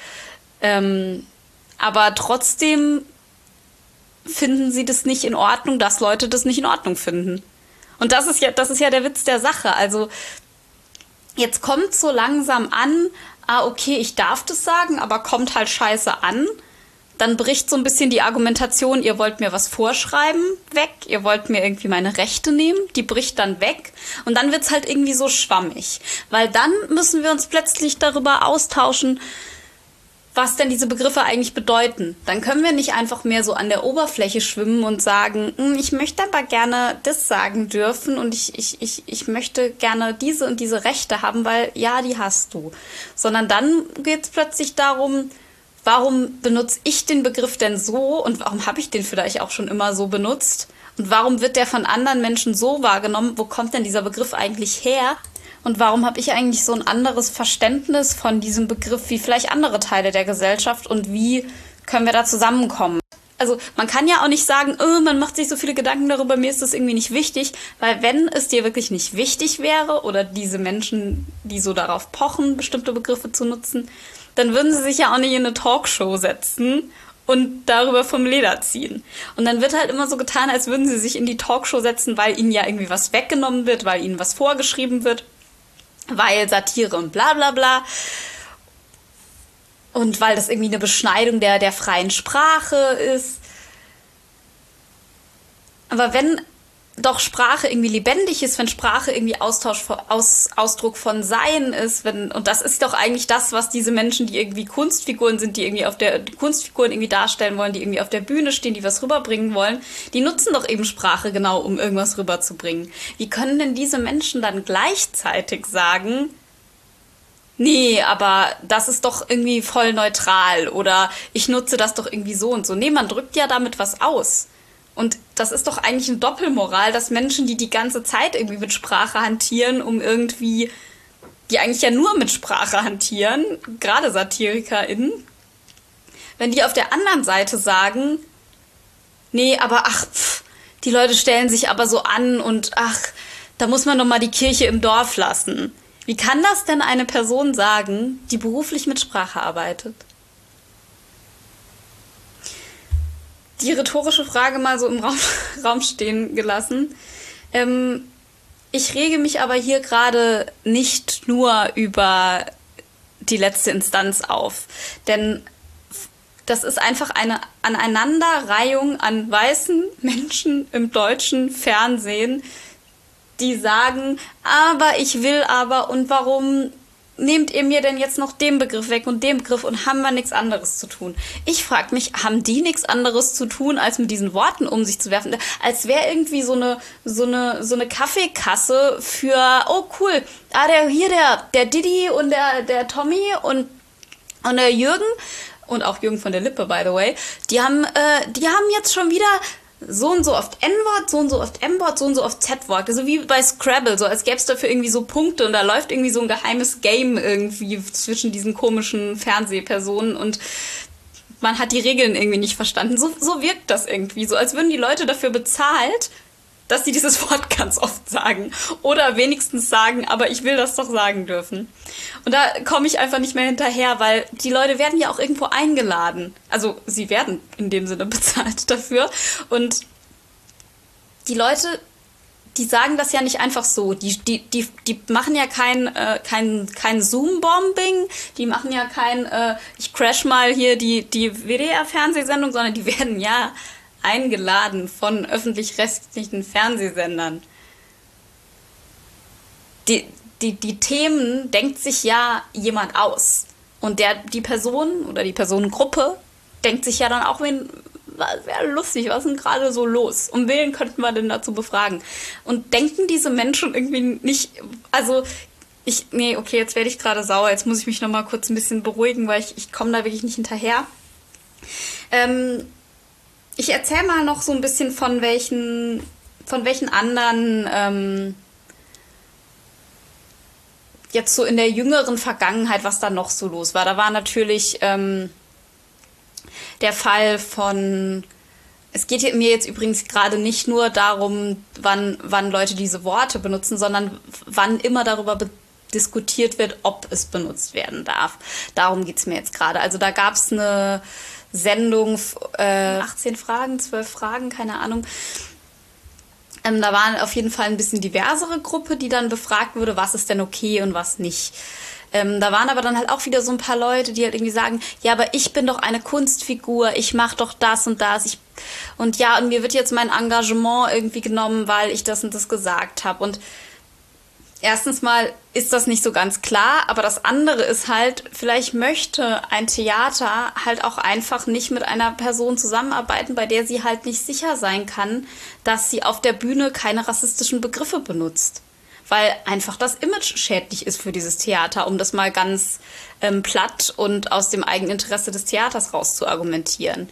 Aber trotzdem finden sie das nicht in Ordnung, dass Leute das nicht in Ordnung finden. Und das ist ja der Witz der Sache. Also jetzt kommt so langsam an, okay, ich darf das sagen, aber kommt halt scheiße an. Dann bricht so ein bisschen die Argumentation, ihr wollt mir was vorschreiben, weg. Ihr wollt mir irgendwie meine Rechte nehmen. Die bricht dann weg. Und dann wird's halt irgendwie so schwammig. Weil dann müssen wir uns plötzlich darüber austauschen, was denn diese Begriffe eigentlich bedeuten. Dann können wir nicht einfach mehr so an der Oberfläche schwimmen und sagen, ich möchte aber gerne das sagen dürfen und ich möchte gerne diese und diese Rechte haben, weil ja, die hast du. Sondern dann geht es plötzlich darum, warum benutze ich den Begriff denn so und warum habe ich den vielleicht auch schon immer so benutzt und warum wird der von anderen Menschen so wahrgenommen, wo kommt denn dieser Begriff eigentlich her? Und warum habe ich eigentlich so ein anderes Verständnis von diesem Begriff wie vielleicht andere Teile der Gesellschaft und wie können wir da zusammenkommen? Also man kann ja auch nicht sagen, man macht sich so viele Gedanken darüber, mir ist das irgendwie nicht wichtig, weil wenn es dir wirklich nicht wichtig wäre oder diese Menschen, die so darauf pochen, bestimmte Begriffe zu nutzen, dann würden sie sich ja auch nicht in eine Talkshow setzen und darüber vom Leder ziehen. Und dann wird halt immer so getan, als würden sie sich in die Talkshow setzen, weil ihnen ja irgendwie was weggenommen wird, weil ihnen was vorgeschrieben wird. Weil Satire und bla bla bla und weil das irgendwie eine Beschneidung der freien Sprache ist. Aber wenn doch Sprache irgendwie lebendig ist, wenn Sprache irgendwie Ausdruck von Sein ist, und das ist doch eigentlich das, was diese Menschen, die irgendwie Kunstfiguren sind, die irgendwie die Kunstfiguren irgendwie darstellen wollen, die irgendwie auf der Bühne stehen, die was rüberbringen wollen, die nutzen doch eben Sprache genau, um irgendwas rüberzubringen. Wie können denn diese Menschen dann gleichzeitig sagen, nee, aber das ist doch irgendwie voll neutral oder ich nutze das doch irgendwie so und so. Nee, man drückt ja damit was aus. Und das ist doch eigentlich eine Doppelmoral, dass Menschen, die die ganze Zeit irgendwie mit Sprache hantieren, die eigentlich ja nur mit Sprache hantieren, gerade SatirikerInnen, wenn die auf der anderen Seite sagen, nee, aber die Leute stellen sich aber so an und da muss man doch mal die Kirche im Dorf lassen. Wie kann das denn eine Person sagen, die beruflich mit Sprache arbeitet? Die rhetorische Frage mal so im Raum stehen gelassen. Ich rege mich aber hier gerade nicht nur über die letzte Instanz auf. Denn das ist einfach eine Aneinanderreihung an weißen Menschen im deutschen Fernsehen, die sagen, aber ich will aber und warum nehmt ihr mir denn jetzt noch den Begriff weg und den Begriff und haben wir nichts anderes zu tun? Ich frage mich, haben die nichts anderes zu tun, als mit diesen Worten um sich zu werfen? Als wäre irgendwie so eine Kaffeekasse für, oh cool, der Didi und der Tommy und der Jürgen und auch Jürgen von der Lippe, by the way, die haben jetzt schon wieder so und so oft N-Wort, so und so oft M-Wort, so und so oft Z-Wort. Also wie bei Scrabble, so als gäbe es dafür irgendwie so Punkte und da läuft irgendwie so ein geheimes Game irgendwie zwischen diesen komischen Fernsehpersonen und man hat die Regeln irgendwie nicht verstanden. So wirkt das irgendwie, so als würden die Leute dafür bezahlt, dass sie dieses Wort ganz oft sagen. Oder wenigstens sagen, aber ich will das doch sagen dürfen. Und da komme ich einfach nicht mehr hinterher, weil die Leute werden ja auch irgendwo eingeladen. Also sie werden in dem Sinne bezahlt dafür. Und die Leute, die sagen das ja nicht einfach so. Die machen ja kein Zoom-Bombing, die machen ja kein ich crash mal hier die WDR-Fernsehsendung, sondern die werden ja eingeladen von öffentlich-rechtlichen Fernsehsendern. Die Themen denkt sich ja jemand aus. Und die Person oder die Personengruppe denkt sich ja dann auch, wäre lustig, was ist denn gerade so los? Um wen könnten wir denn dazu befragen? Und denken diese Menschen irgendwie nicht, also okay, jetzt werde ich gerade sauer, jetzt muss ich mich nochmal kurz ein bisschen beruhigen, weil ich komme da wirklich nicht hinterher. Ich erzähle mal noch so ein bisschen von welchen anderen jetzt so in der jüngeren Vergangenheit, was da noch so los war. Da war natürlich der Fall von, es geht mir jetzt übrigens gerade nicht nur darum, wann Leute diese Worte benutzen, sondern wann immer darüber diskutiert wird, ob es benutzt werden darf. Darum geht es mir jetzt gerade. Also da gab es eine Sendung, 18 Fragen, 12 Fragen, keine Ahnung. Da war auf jeden Fall ein bisschen diversere Gruppe, die dann befragt wurde, was ist denn okay und was nicht. Da waren aber dann halt auch wieder so ein paar Leute, die halt irgendwie sagen, ja, aber ich bin doch eine Kunstfigur, ich mache doch das und das. Und mir wird jetzt mein Engagement irgendwie genommen, weil ich das und das gesagt habe. Und erstens mal ist das nicht so ganz klar, aber das andere ist halt, vielleicht möchte ein Theater halt auch einfach nicht mit einer Person zusammenarbeiten, bei der sie halt nicht sicher sein kann, dass sie auf der Bühne keine rassistischen Begriffe benutzt. Weil einfach das Image schädlich ist für dieses Theater, um das mal ganz platt und aus dem Eigeninteresse des Theaters raus zu argumentieren.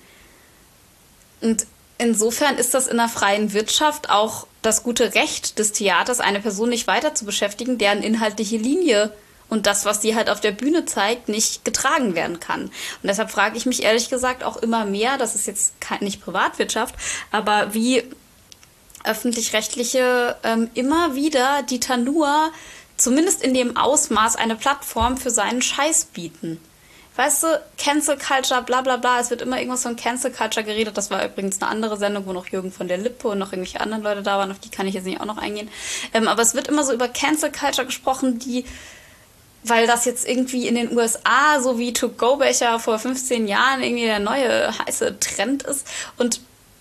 Und insofern ist das in der freien Wirtschaft auch das gute Recht des Theaters, eine Person nicht weiter zu beschäftigen, deren inhaltliche Linie und das, was sie halt auf der Bühne zeigt, nicht getragen werden kann. Und deshalb frage ich mich ehrlich gesagt auch immer mehr, das ist jetzt nicht Privatwirtschaft, aber wie Öffentlich-Rechtliche immer wieder die Tanur zumindest in dem Ausmaß eine Plattform für seinen Scheiß bieten. Weißt du, Cancel Culture, bla bla bla, es wird immer irgendwas von Cancel Culture geredet. Das war übrigens eine andere Sendung, wo noch Jürgen von der Lippe und noch irgendwelche anderen Leute da waren, auf die kann ich jetzt nicht auch noch eingehen. Aber es wird immer so über Cancel Culture gesprochen, weil das jetzt irgendwie in den USA so wie To-Go-Becher vor 15 Jahren irgendwie der neue heiße Trend ist. Und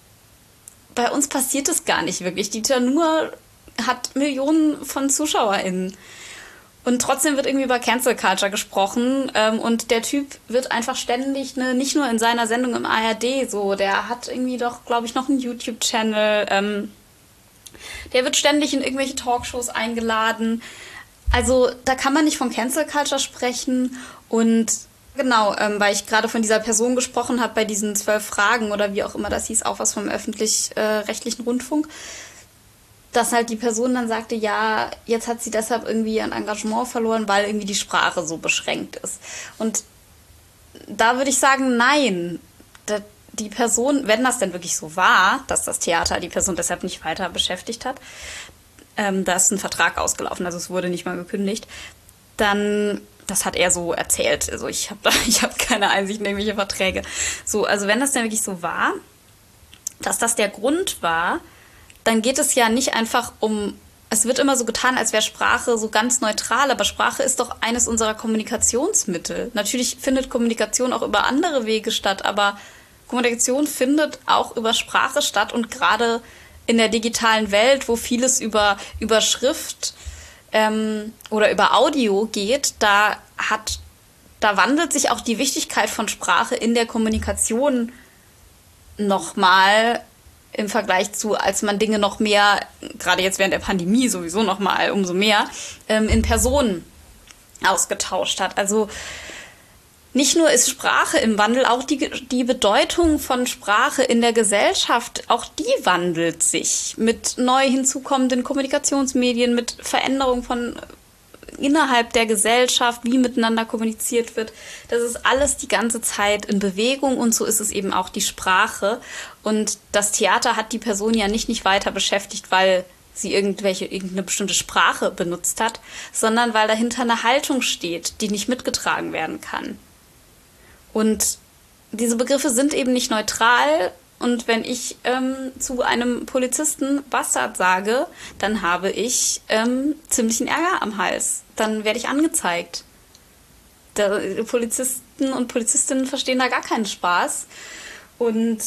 bei uns passiert es gar nicht wirklich. Die Tanur hat Millionen von ZuschauerInnen. Und trotzdem wird irgendwie über Cancel Culture gesprochen. Und der Typ wird einfach ständig, nicht nur in seiner Sendung im ARD so, der hat irgendwie doch, glaube ich, noch einen YouTube-Channel. Der wird ständig in irgendwelche Talkshows eingeladen. Also da kann man nicht von Cancel Culture sprechen. Und genau, weil ich gerade von dieser Person gesprochen habe, bei diesen 12 Fragen oder wie auch immer das hieß, auch was vom öffentlich-rechtlichen Rundfunk, dass halt die Person dann sagte, ja, jetzt hat sie deshalb irgendwie ein Engagement verloren, weil irgendwie die Sprache so beschränkt ist. Und da würde ich sagen, nein, die Person, wenn das denn wirklich so war, dass das Theater die Person deshalb nicht weiter beschäftigt hat, da ist ein Vertrag ausgelaufen, also es wurde nicht mal gekündigt, dann, das hat er so erzählt, also ich hab keine Einsicht in irgendwelche Verträge. So, also wenn das denn wirklich so war, dass das der Grund war, dann geht es ja nicht einfach es wird immer so getan, als wäre Sprache so ganz neutral, aber Sprache ist doch eines unserer Kommunikationsmittel. Natürlich findet Kommunikation auch über andere Wege statt, aber Kommunikation findet auch über Sprache statt und gerade in der digitalen Welt, wo vieles über Schrift oder über Audio geht, da wandelt sich auch die Wichtigkeit von Sprache in der Kommunikation nochmal im Vergleich zu, als man Dinge noch mehr, gerade jetzt während der Pandemie sowieso nochmal umso mehr, in Personen ausgetauscht hat. Also nicht nur ist Sprache im Wandel, auch die Bedeutung von Sprache in der Gesellschaft, auch die wandelt sich mit neu hinzukommenden Kommunikationsmedien, mit Veränderung von innerhalb der Gesellschaft, wie miteinander kommuniziert wird. Das ist alles die ganze Zeit in Bewegung und so ist es eben auch die Sprache. Und das Theater hat die Person ja nicht weiter beschäftigt, weil sie irgendeine bestimmte Sprache benutzt hat, sondern weil dahinter eine Haltung steht, die nicht mitgetragen werden kann. Und diese Begriffe sind eben nicht neutral. Und wenn ich zu einem Polizisten Bastard sage, dann habe ich ziemlichen Ärger am Hals. Dann werde ich angezeigt. Polizisten und Polizistinnen verstehen da gar keinen Spaß. Und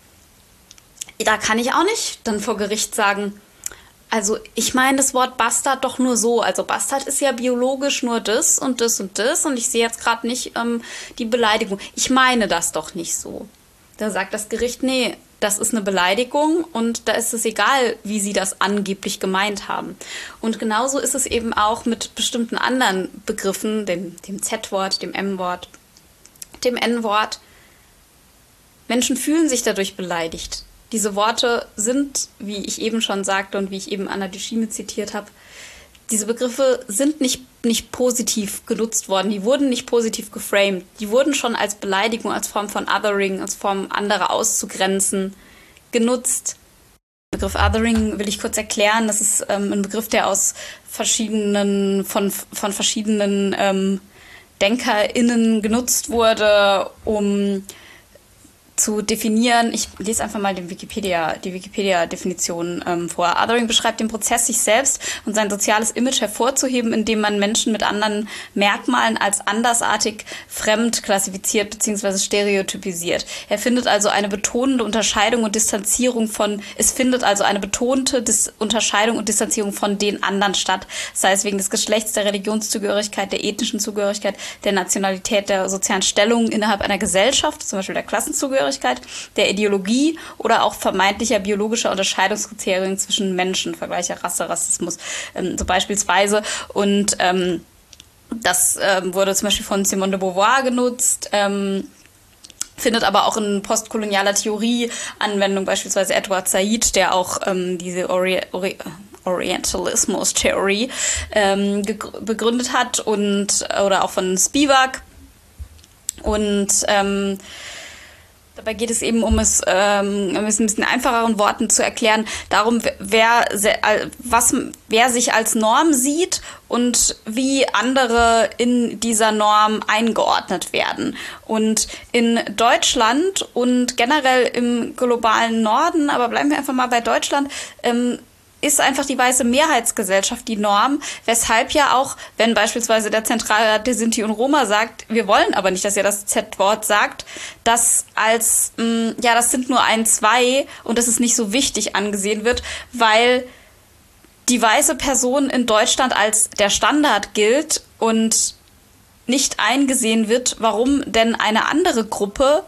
da kann ich auch nicht dann vor Gericht sagen, also ich meine das Wort Bastard doch nur so. Also Bastard ist ja biologisch nur das und das und das. Und ich sehe jetzt gerade nicht die Beleidigung. Ich meine das doch nicht so. Da sagt das Gericht, nee, das ist eine Beleidigung und da ist es egal, wie sie das angeblich gemeint haben. Und genauso ist es eben auch mit bestimmten anderen Begriffen, dem Z-Wort, dem M-Wort, dem N-Wort. Menschen fühlen sich dadurch beleidigt. Diese Worte sind, wie ich eben schon sagte und wie ich eben Anna Dushime zitiert habe, diese Begriffe sind nicht positiv genutzt worden. Die wurden nicht positiv geframed. Die wurden schon als Beleidigung, als Form von Othering, als Form andere auszugrenzen genutzt. Den Begriff Othering will ich kurz erklären. Das ist ein Begriff, der aus verschiedenen DenkerInnen genutzt wurde, um zu definieren. Ich lese einfach mal die Wikipedia-Definition vor. Othering beschreibt den Prozess, sich selbst und sein soziales Image hervorzuheben, indem man Menschen mit anderen Merkmalen als andersartig, fremd klassifiziert bzw. stereotypisiert. Es findet also eine betonte Unterscheidung und Distanzierung von den anderen statt, sei es wegen des Geschlechts, der Religionszugehörigkeit, der ethnischen Zugehörigkeit, der Nationalität, der sozialen Stellung innerhalb einer Gesellschaft, zum Beispiel der Klassenzugehörigkeit, der Ideologie oder auch vermeintlicher biologischer Unterscheidungskriterien zwischen Menschen, Vergleiche Rasse, Rassismus, so beispielsweise. Und das wurde zum Beispiel von Simone de Beauvoir genutzt, findet aber auch in postkolonialer Theorie Anwendung, beispielsweise Edward Said, der auch diese Orientalismus-Theorie begründet hat, oder auch von Spivak. Und dabei geht es eben um es ein bisschen einfacheren Worten zu erklären, darum, wer sich als Norm sieht und wie andere in dieser Norm eingeordnet werden. Und in Deutschland und generell im globalen Norden, aber bleiben wir einfach mal bei Deutschland, ist einfach die weiße Mehrheitsgesellschaft die Norm, weshalb ja auch, wenn beispielsweise der Zentralrat der Sinti und Roma sagt, wir wollen aber nicht, dass ihr das Z-Wort sagt, das als, das sind nur 1, 2 und das ist nicht so wichtig angesehen wird, weil die weiße Person in Deutschland als der Standard gilt und nicht eingesehen wird, warum denn eine andere Gruppe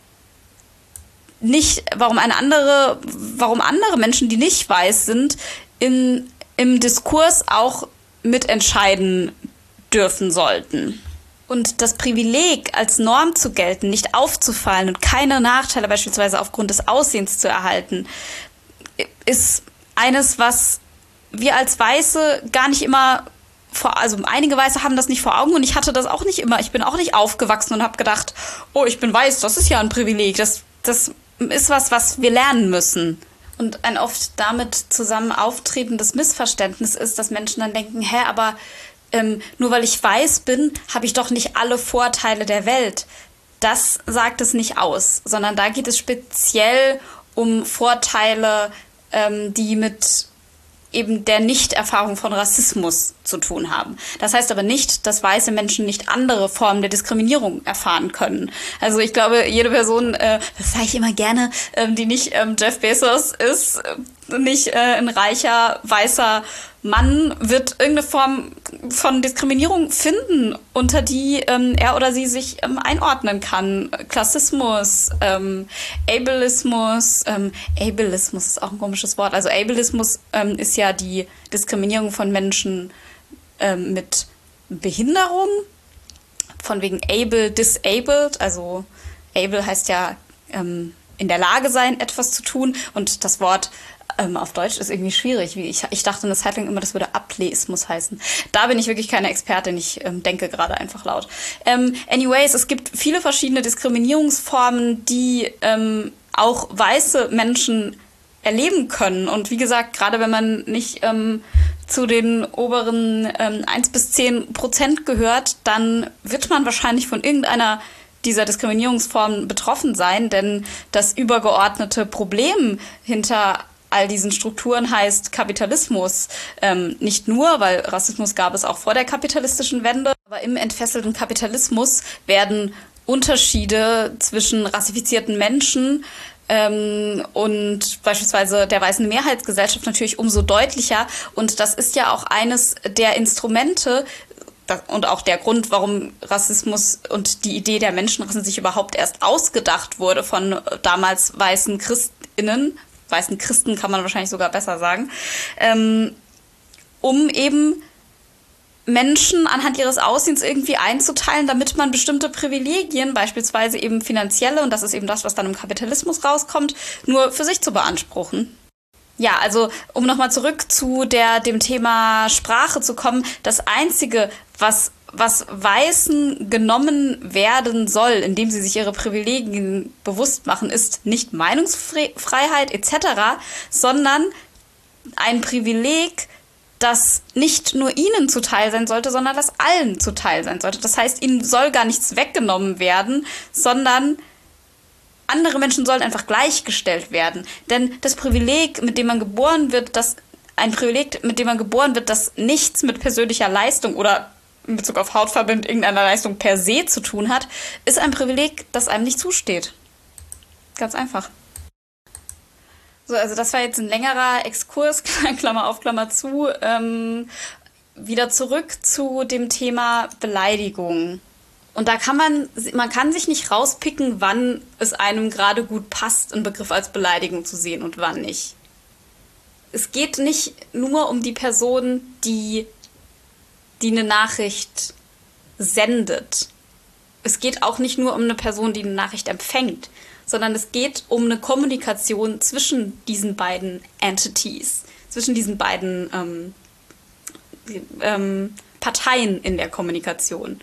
warum andere Menschen, die nicht weiß sind, im Diskurs auch mitentscheiden dürfen sollten. Und das Privileg, als Norm zu gelten, nicht aufzufallen und keine Nachteile beispielsweise aufgrund des Aussehens zu erhalten, ist eines, was wir als Weiße gar nicht immer also einige Weiße haben das nicht vor Augen und ich hatte das auch nicht immer. Ich bin auch nicht aufgewachsen und habe gedacht, oh, ich bin weiß, das ist ja ein Privileg, das ist was wir lernen müssen. Und ein oft damit zusammen auftretendes Missverständnis ist, dass Menschen dann denken, aber nur weil ich weiß bin, habe ich doch nicht alle Vorteile der Welt. Das sagt es nicht aus, sondern da geht es speziell um Vorteile, die mit eben der Nichterfahrung von Rassismus zu tun haben. Das heißt aber nicht, dass weiße Menschen nicht andere Formen der Diskriminierung erfahren können. Also ich glaube, jede Person, das sage ich immer gerne, die nicht Jeff Bezos ist, nicht ein reicher, weißer Mann, wird irgendeine Form von Diskriminierung finden, unter die er oder sie sich einordnen kann. Klassismus, Ableismus. Ableismus ist auch ein komisches Wort. Also Ableismus ist ja die Diskriminierung von Menschen mit Behinderung, von wegen able, disabled. Also able heißt ja in der Lage sein, etwas zu tun, und das Wort auf Deutsch ist irgendwie schwierig. Ich dachte eine Zeit lang immer, das würde Ableismus heißen. Da bin ich wirklich keine Expertin. Ich denke gerade einfach laut. Anyways, es gibt viele verschiedene Diskriminierungsformen, die auch weiße Menschen erleben können. Und wie gesagt, gerade wenn man nicht zu den oberen 1-10% gehört, dann wird man wahrscheinlich von irgendeiner dieser Diskriminierungsformen betroffen sein, denn das übergeordnete Problem hinter all diesen Strukturen heißt Kapitalismus. Nicht nur, weil Rassismus gab es auch vor der kapitalistischen Wende, aber im entfesselten Kapitalismus werden Unterschiede zwischen rassifizierten Menschen und beispielsweise der weißen Mehrheitsgesellschaft natürlich umso deutlicher. Und das ist ja auch eines der Instrumente und auch der Grund, warum Rassismus und die Idee der Menschenrassen sich überhaupt erst ausgedacht wurde von damals weißen ChristInnen. Weißen Christen kann man wahrscheinlich sogar besser sagen, um eben Menschen anhand ihres Aussehens irgendwie einzuteilen, damit man bestimmte Privilegien, beispielsweise eben finanzielle, und das ist eben das, was dann im Kapitalismus rauskommt, nur für sich zu beanspruchen. Ja, also um nochmal zurück zu dem Thema Sprache zu kommen, das Einzige, was Weißen genommen werden soll, indem sie sich ihre Privilegien bewusst machen, ist nicht Meinungsfreiheit etc., sondern ein Privileg, das nicht nur ihnen zuteil sein sollte, sondern das allen zuteil sein sollte. Das heißt, ihnen soll gar nichts weggenommen werden, sondern andere Menschen sollen einfach gleichgestellt werden. Denn das Privileg, mit dem man geboren wird, das nichts mit persönlicher Leistung oder in Bezug auf Hautfarbe mit irgendeiner Leistung per se zu tun hat, ist ein Privileg, das einem nicht zusteht. Ganz einfach. So, also das war jetzt ein längerer Exkurs, Klammer auf, Klammer zu. Wieder zurück zu dem Thema Beleidigung. Und da man kann sich nicht rauspicken, wann es einem gerade gut passt, einen Begriff als Beleidigung zu sehen und wann nicht. Es geht nicht nur um die Person, die eine Nachricht sendet. Es geht auch nicht nur um eine Person, die eine Nachricht empfängt, sondern es geht um eine Kommunikation zwischen diesen beiden Entities, zwischen diesen beiden Parteien in der Kommunikation.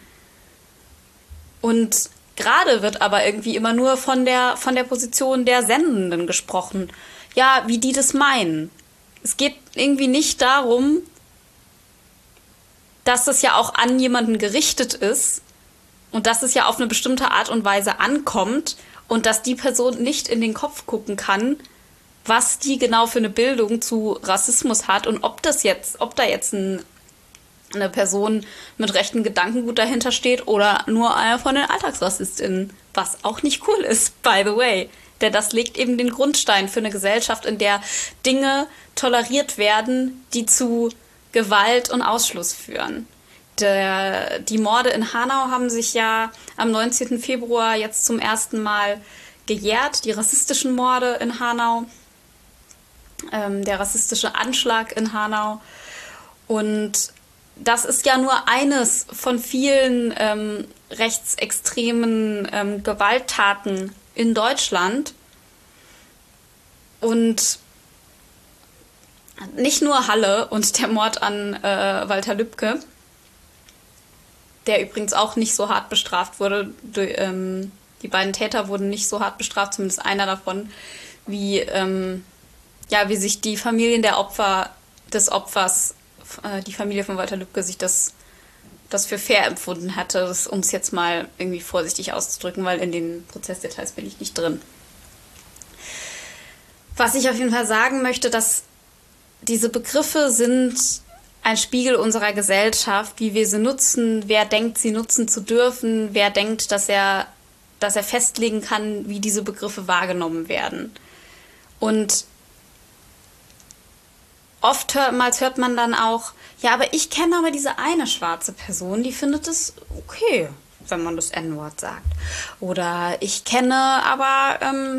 Und gerade wird aber irgendwie immer nur von der Position der Sendenden gesprochen. Ja, wie die das meinen. Es geht irgendwie nicht darum, dass es ja auch an jemanden gerichtet ist und dass es ja auf eine bestimmte Art und Weise ankommt und dass die Person nicht in den Kopf gucken kann, was die genau für eine Bildung zu Rassismus hat und ob da jetzt eine Person mit rechten Gedankengut dahinter steht oder nur einer von den AlltagsrassistInnen, was auch nicht cool ist, by the way. Denn das legt eben den Grundstein für eine Gesellschaft, in der Dinge toleriert werden, die zu Gewalt und Ausschluss führen. Die Morde in Hanau haben sich ja am 19. Februar jetzt zum ersten Mal gejährt, die rassistischen Morde in Hanau, der rassistische Anschlag in Hanau. Und das ist ja nur eines von vielen rechtsextremen Gewalttaten in Deutschland. Und nicht nur Halle und der Mord an Walter Lübcke, der übrigens auch nicht so hart bestraft wurde. Die beiden Täter wurden nicht so hart bestraft, zumindest einer davon, wie sich die Familien des Opfers, die Familie von Walter Lübcke, sich das für fair empfunden hatte, um es jetzt mal irgendwie vorsichtig auszudrücken, weil in den Prozessdetails bin ich nicht drin. Was ich auf jeden Fall sagen möchte, dass diese Begriffe sind ein Spiegel unserer Gesellschaft, wie wir sie nutzen, wer denkt, sie nutzen zu dürfen, wer denkt, dass er festlegen kann, wie diese Begriffe wahrgenommen werden. Und oftmals hört man dann auch, ja, aber ich kenne aber diese eine schwarze Person, die findet es okay, wenn man das N-Wort sagt. Oder ich kenne aber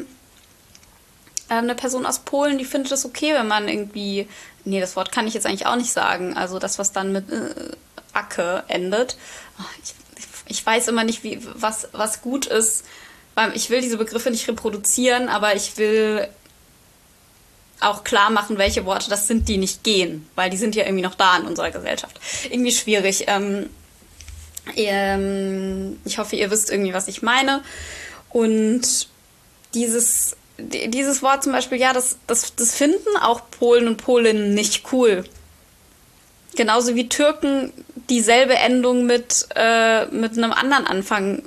eine Person aus Polen, die findet es okay, wenn man irgendwie, nee, das Wort kann ich jetzt eigentlich auch nicht sagen, also das, was dann mit Acke endet. Ich weiß immer nicht, was gut ist, weil ich will diese Begriffe nicht reproduzieren, aber ich will auch klar machen, welche Worte das sind, die nicht gehen, weil die sind ja irgendwie noch da in unserer Gesellschaft. Irgendwie schwierig. Ich hoffe, ihr wisst irgendwie, was ich meine. Und dieses Wort zum Beispiel, ja, das finden auch Polen und Polinnen nicht cool. Genauso wie Türken dieselbe Endung mit einem anderen Anfang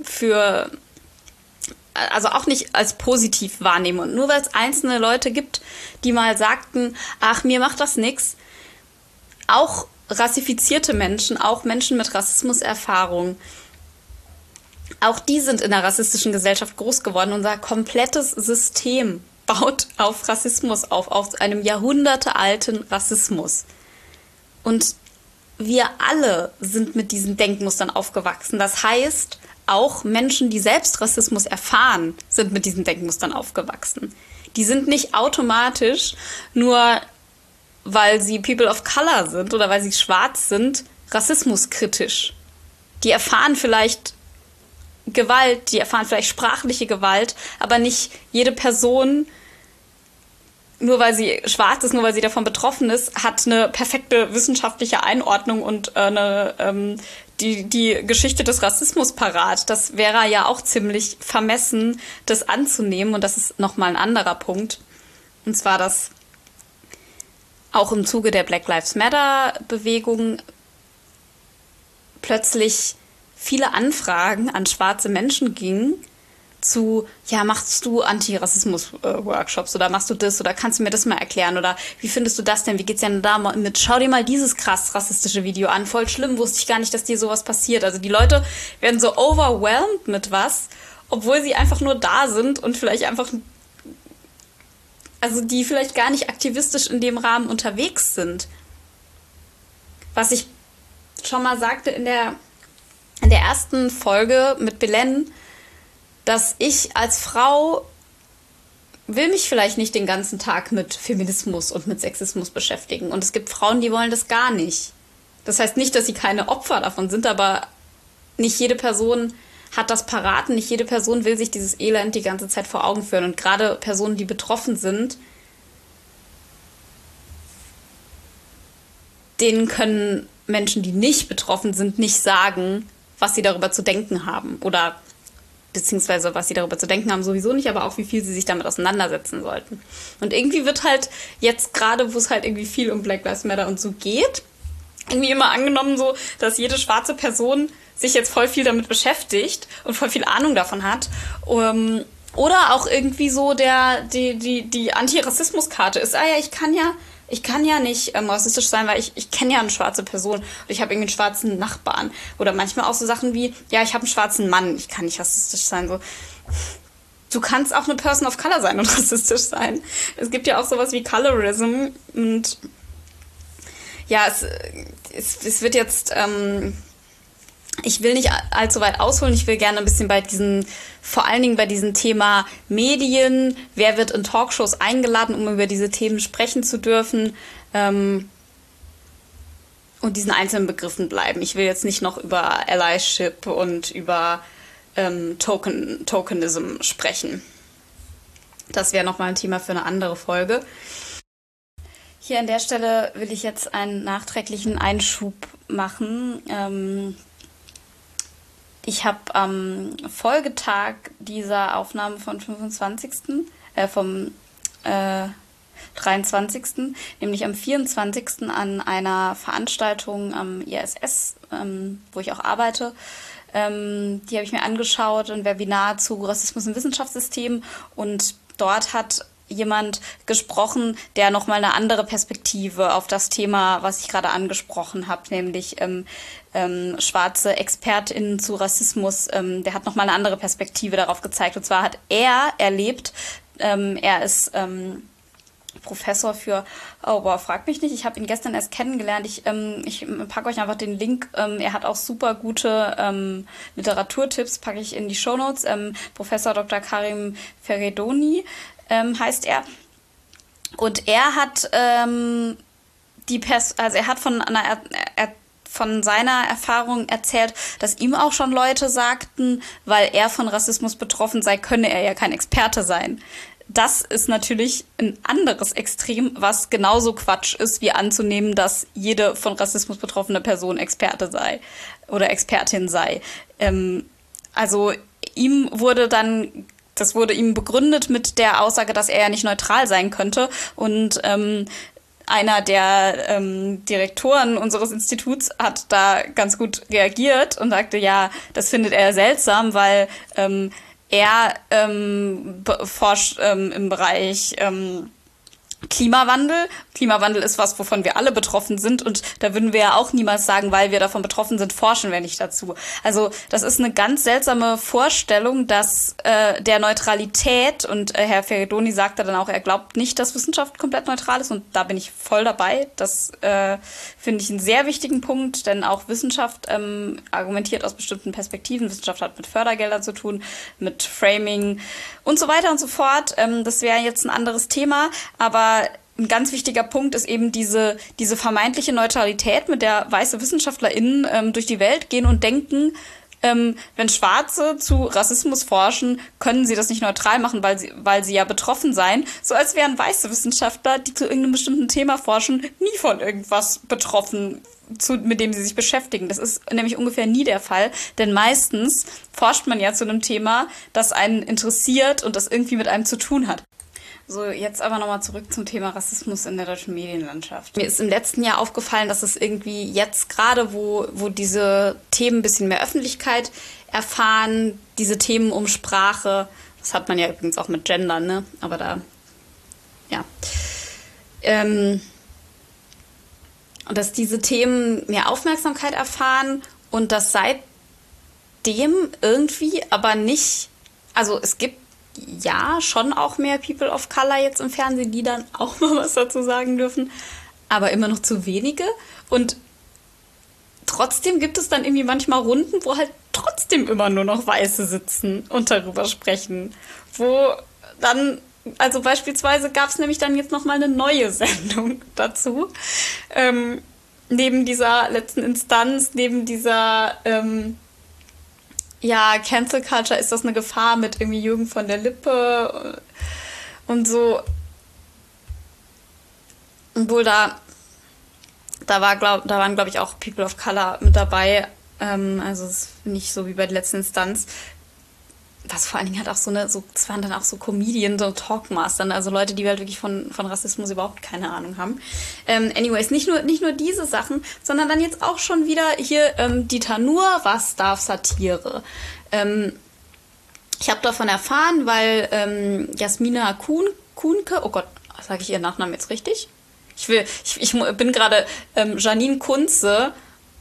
also auch nicht als positiv wahrnehmen. Und nur weil es einzelne Leute gibt, die mal sagten, ach, mir macht das nix, auch rassifizierte Menschen, auch Menschen mit Rassismuserfahrung, auch die sind in einer rassistischen Gesellschaft groß geworden. Unser komplettes System baut auf Rassismus auf einem jahrhundertealten Rassismus. Und wir alle sind mit diesen Denkmustern aufgewachsen. Das heißt, auch Menschen, die selbst Rassismus erfahren, sind mit diesen Denkmustern aufgewachsen. Die sind nicht automatisch, nur weil sie People of Color sind oder weil sie schwarz sind, rassismuskritisch. Die erfahren vielleicht Gewalt, die erfahren vielleicht sprachliche Gewalt, aber nicht jede Person, nur weil sie schwarz ist, nur weil sie davon betroffen ist, hat eine perfekte wissenschaftliche Einordnung und die Geschichte des Rassismus parat. Das wäre ja auch ziemlich vermessen, das anzunehmen. Und das ist nochmal ein anderer Punkt. Und zwar, dass auch im Zuge der Black Lives Matter-Bewegung plötzlich viele Anfragen an schwarze Menschen gingen zu, ja, machst du Antirassismus-Workshops oder machst du das oder kannst du mir das mal erklären oder wie findest du das denn, wie geht's denn da mit, schau dir mal dieses krass rassistische Video an, voll schlimm, wusste ich gar nicht, dass dir sowas passiert. Also die Leute werden so overwhelmed mit was, obwohl sie einfach nur da sind und vielleicht einfach, also die vielleicht gar nicht aktivistisch in dem Rahmen unterwegs sind. Was ich schon mal sagte in der ersten Folge mit Belen, dass ich als Frau will mich vielleicht nicht den ganzen Tag mit Feminismus und mit Sexismus beschäftigen. Und es gibt Frauen, die wollen das gar nicht. Das heißt nicht, dass sie keine Opfer davon sind, aber nicht jede Person hat das parat. Nicht jede Person will sich dieses Elend die ganze Zeit vor Augen führen. Und gerade Personen, die betroffen sind, denen können Menschen, die nicht betroffen sind, nicht sagen, was sie darüber zu denken haben oder beziehungsweise was sie darüber zu denken haben, sowieso nicht, aber auch wie viel sie sich damit auseinandersetzen sollten. Und irgendwie wird halt jetzt gerade, wo es halt irgendwie viel um Black Lives Matter und so geht, irgendwie immer angenommen so, dass jede schwarze Person sich jetzt voll viel damit beschäftigt und voll viel Ahnung davon hat. Oder auch irgendwie so die Antirassismuskarte ist, ich kann ja nicht rassistisch sein, weil ich kenne ja eine schwarze Person und ich habe irgendwie einen schwarzen Nachbarn. Oder manchmal auch so Sachen wie, ja, ich habe einen schwarzen Mann, ich kann nicht rassistisch sein. So. Du kannst auch eine Person of Color sein und rassistisch sein. Es gibt ja auch sowas wie Colorism und ja, es wird jetzt, ich will nicht allzu weit ausholen, ich will gerne ein bisschen vor allen Dingen bei diesem Thema Medien, wer wird in Talkshows eingeladen, um über diese Themen sprechen zu dürfen, und diesen einzelnen Begriffen bleiben. Ich will jetzt nicht noch über Allyship und über Tokenism sprechen. Das wäre nochmal ein Thema für eine andere Folge. Hier an der Stelle will ich jetzt einen nachträglichen Einschub machen. Ich habe am Folgetag dieser Aufnahme vom 23., nämlich am 24. an einer Veranstaltung am ISS, wo ich auch arbeite, die habe ich mir angeschaut, ein Webinar zu Rassismus im Wissenschaftssystem, und dort hat jemand gesprochen, der nochmal eine andere Perspektive auf das Thema, was ich gerade angesprochen habe, nämlich schwarze ExpertInnen zu Rassismus, der hat nochmal eine andere Perspektive darauf gezeigt. Und zwar hat er erlebt, er ist Professor für, frag mich nicht, ich habe ihn gestern erst kennengelernt, ich packe euch einfach den Link, er hat auch super gute Literaturtipps, packe ich in die Shownotes, Professor Dr. Karim Ferredoni heißt er, und er hat von seiner Erfahrung erzählt, dass ihm auch schon Leute sagten, weil er von Rassismus betroffen sei, könne er ja kein Experte sein. Das ist natürlich ein anderes Extrem, was genauso Quatsch ist, wie anzunehmen, dass jede von Rassismus betroffene Person Experte sei oder Expertin sei. Also das wurde ihm begründet mit der Aussage, dass er ja nicht neutral sein könnte, und einer der Direktoren unseres Instituts hat da ganz gut reagiert und sagte, ja, das findet er seltsam, weil er forscht im Bereich Klimawandel. Klimawandel ist was, wovon wir alle betroffen sind, und da würden wir ja auch niemals sagen, weil wir davon betroffen sind, forschen wir nicht dazu. Also das ist eine ganz seltsame Vorstellung, dass der Neutralität, und Herr Ferredoni sagte dann auch, er glaubt nicht, dass Wissenschaft komplett neutral ist, und da bin ich voll dabei. Das finde ich einen sehr wichtigen Punkt, denn auch Wissenschaft argumentiert aus bestimmten Perspektiven. Wissenschaft hat mit Fördergeldern zu tun, mit Framing und so weiter und so fort. Das wäre jetzt ein anderes Thema, aber ein ganz wichtiger Punkt ist eben diese vermeintliche Neutralität, mit der weiße WissenschaftlerInnen durch die Welt gehen und denken, wenn Schwarze zu Rassismus forschen, können sie das nicht neutral machen, weil sie ja betroffen seien. So als wären weiße Wissenschaftler, die zu irgendeinem bestimmten Thema forschen, nie von irgendwas betroffen, mit dem sie sich beschäftigen. Das ist nämlich ungefähr nie der Fall, denn meistens forscht man ja zu einem Thema, das einen interessiert und das irgendwie mit einem zu tun hat. So, jetzt aber nochmal zurück zum Thema Rassismus in der deutschen Medienlandschaft. Mir ist im letzten Jahr aufgefallen, dass es irgendwie jetzt gerade, wo diese Themen ein bisschen mehr Öffentlichkeit erfahren, diese Themen um Sprache, das hat man ja übrigens auch mit Gendern, ne? Aber da, ja. Dass diese Themen mehr Aufmerksamkeit erfahren und dass seitdem irgendwie aber nicht, also es gibt ja schon auch mehr People of Color jetzt im Fernsehen, die dann auch mal was dazu sagen dürfen, aber immer noch zu wenige. Und trotzdem gibt es dann irgendwie manchmal Runden, wo halt trotzdem immer nur noch Weiße sitzen und darüber sprechen. Wo dann, also beispielsweise gab es nämlich dann jetzt nochmal eine neue Sendung dazu. Neben dieser letzten Instanz, neben dieser Cancel Culture, ist das eine Gefahr mit irgendwie Jürgen von der Lippe und so. Obwohl da waren, glaube ich, auch People of Color mit dabei. Also es ist nicht so wie bei der letzten Instanz. Was vor allen Dingen halt auch es waren dann auch so Comedian, so Talkmastern, also Leute, die halt wirklich von Rassismus überhaupt keine Ahnung haben. Anyways, nicht nur diese Sachen, sondern dann jetzt auch schon wieder hier Dieter Nuhr, was darf Satire? Ich habe davon erfahren, weil Jasmina Kuhnke, oh Gott, sage ich ihren Nachnamen jetzt richtig? Ich bin gerade Janine Kunze.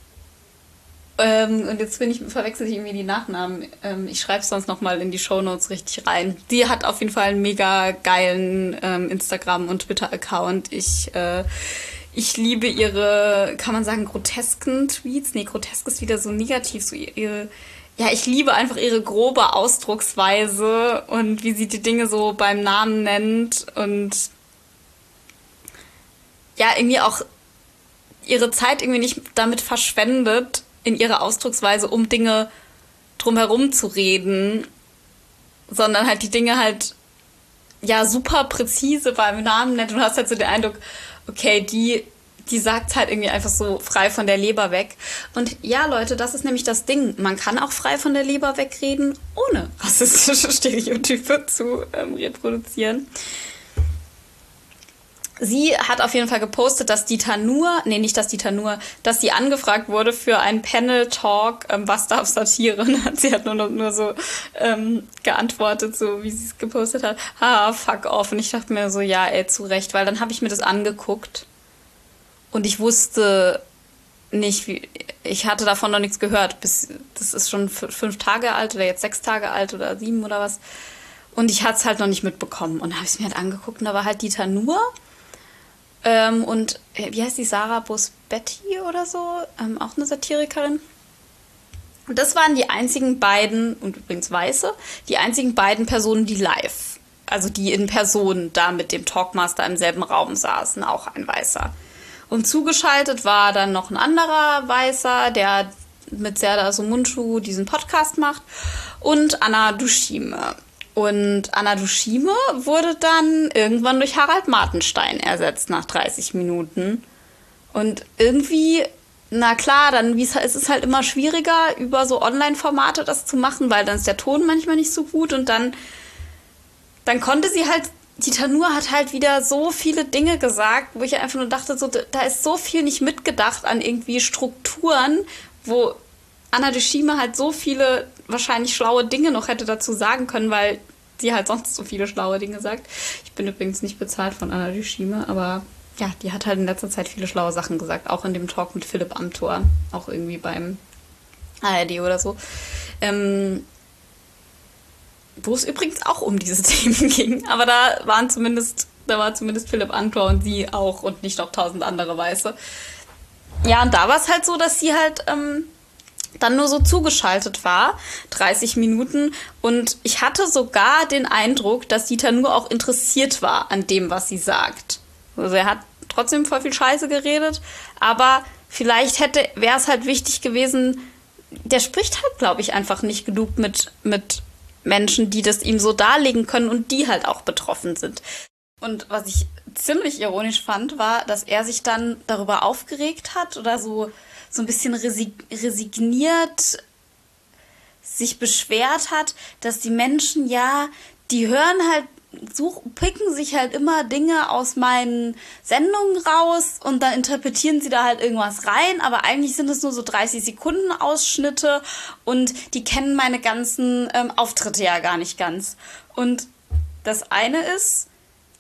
Und jetzt verwechsel ich irgendwie die Nachnamen. Ich schreibe es sonst nochmal in die Shownotes richtig rein. Die hat auf jeden Fall einen mega geilen Instagram- und Twitter-Account. Ich liebe ihre, kann man sagen, grotesken Tweets. Nee, grotesk ist wieder so negativ. So ich liebe einfach ihre grobe Ausdrucksweise und wie sie die Dinge so beim Namen nennt. Und ja, irgendwie auch ihre Zeit irgendwie nicht damit verschwendet, in ihrer Ausdrucksweise, um Dinge drumherum zu reden, sondern halt die Dinge halt super präzise beim Namen nennt. Und du hast halt so den Eindruck, okay, die sagt halt irgendwie einfach so frei von der Leber weg. Und ja, Leute, das ist nämlich das Ding. Man kann auch frei von der Leber wegreden, ohne rassistische Stereotype zu reproduzieren. Sie hat auf jeden Fall gepostet, dass sie angefragt wurde für einen Panel-Talk, was darf Satire? Und sie hat nur so geantwortet, so wie sie es gepostet hat, fuck off. Und ich dachte mir so, ja, zu Recht, weil dann habe ich mir das angeguckt und ich wusste nicht, ich hatte davon noch nichts gehört. Das ist schon 5 Tage alt oder jetzt 6 Tage alt oder 7 oder was. Und ich hatte es halt noch nicht mitbekommen. Und dann habe ich es mir halt angeguckt und da war halt Dieter Nuhr. Und wie heißt die, Sarah Busbetti oder so, auch eine Satirikerin. Und das waren die einzigen beiden, und übrigens Weiße, die einzigen beiden Personen, die live, also die in Person da mit dem Talkmaster im selben Raum saßen, auch ein Weißer. Und zugeschaltet war dann noch ein anderer Weißer, der mit Serdar Somuncu diesen Podcast macht, und Anna Dushime. Und Anna Dushime wurde dann irgendwann durch Harald Martenstein ersetzt nach 30 Minuten. Und irgendwie, na klar, dann ist es halt immer schwieriger, über so Online-Formate das zu machen, weil dann ist der Ton manchmal nicht so gut. Und dann konnte sie halt, Dieter Nuhr hat halt wieder so viele Dinge gesagt, wo ich einfach nur dachte, so, da ist so viel nicht mitgedacht an irgendwie Strukturen, wo Anna Dushime halt so viele wahrscheinlich schlaue Dinge noch hätte dazu sagen können, weil sie halt sonst so viele schlaue Dinge sagt. Ich bin übrigens nicht bezahlt von Anna Dushime, aber ja, die hat halt in letzter Zeit viele schlaue Sachen gesagt, auch in dem Talk mit Philipp Amthor, auch irgendwie beim ARD oder so. Wo es übrigens auch um diese Themen ging, aber da war zumindest Philipp Amthor und sie auch und nicht noch 1000 andere Weiße. Ja, und da war es halt so, dass sie halt dann nur so zugeschaltet war, 30 Minuten. Und ich hatte sogar den Eindruck, dass Dieter Nuhr auch interessiert war an dem, was sie sagt. Also er hat trotzdem voll viel Scheiße geredet, aber vielleicht wäre es halt wichtig gewesen, der spricht halt, glaube ich, einfach nicht genug mit Menschen, die das ihm so darlegen können und die halt auch betroffen sind. Und was ich ziemlich ironisch fand, war, dass er sich dann darüber aufgeregt hat oder so ein bisschen resigniert sich beschwert hat, dass die Menschen, die hören halt, picken sich halt immer Dinge aus meinen Sendungen raus und dann interpretieren sie da halt irgendwas rein, aber eigentlich sind es nur so 30 Sekunden Ausschnitte und die kennen meine ganzen Auftritte ja gar nicht ganz. Und das eine ist,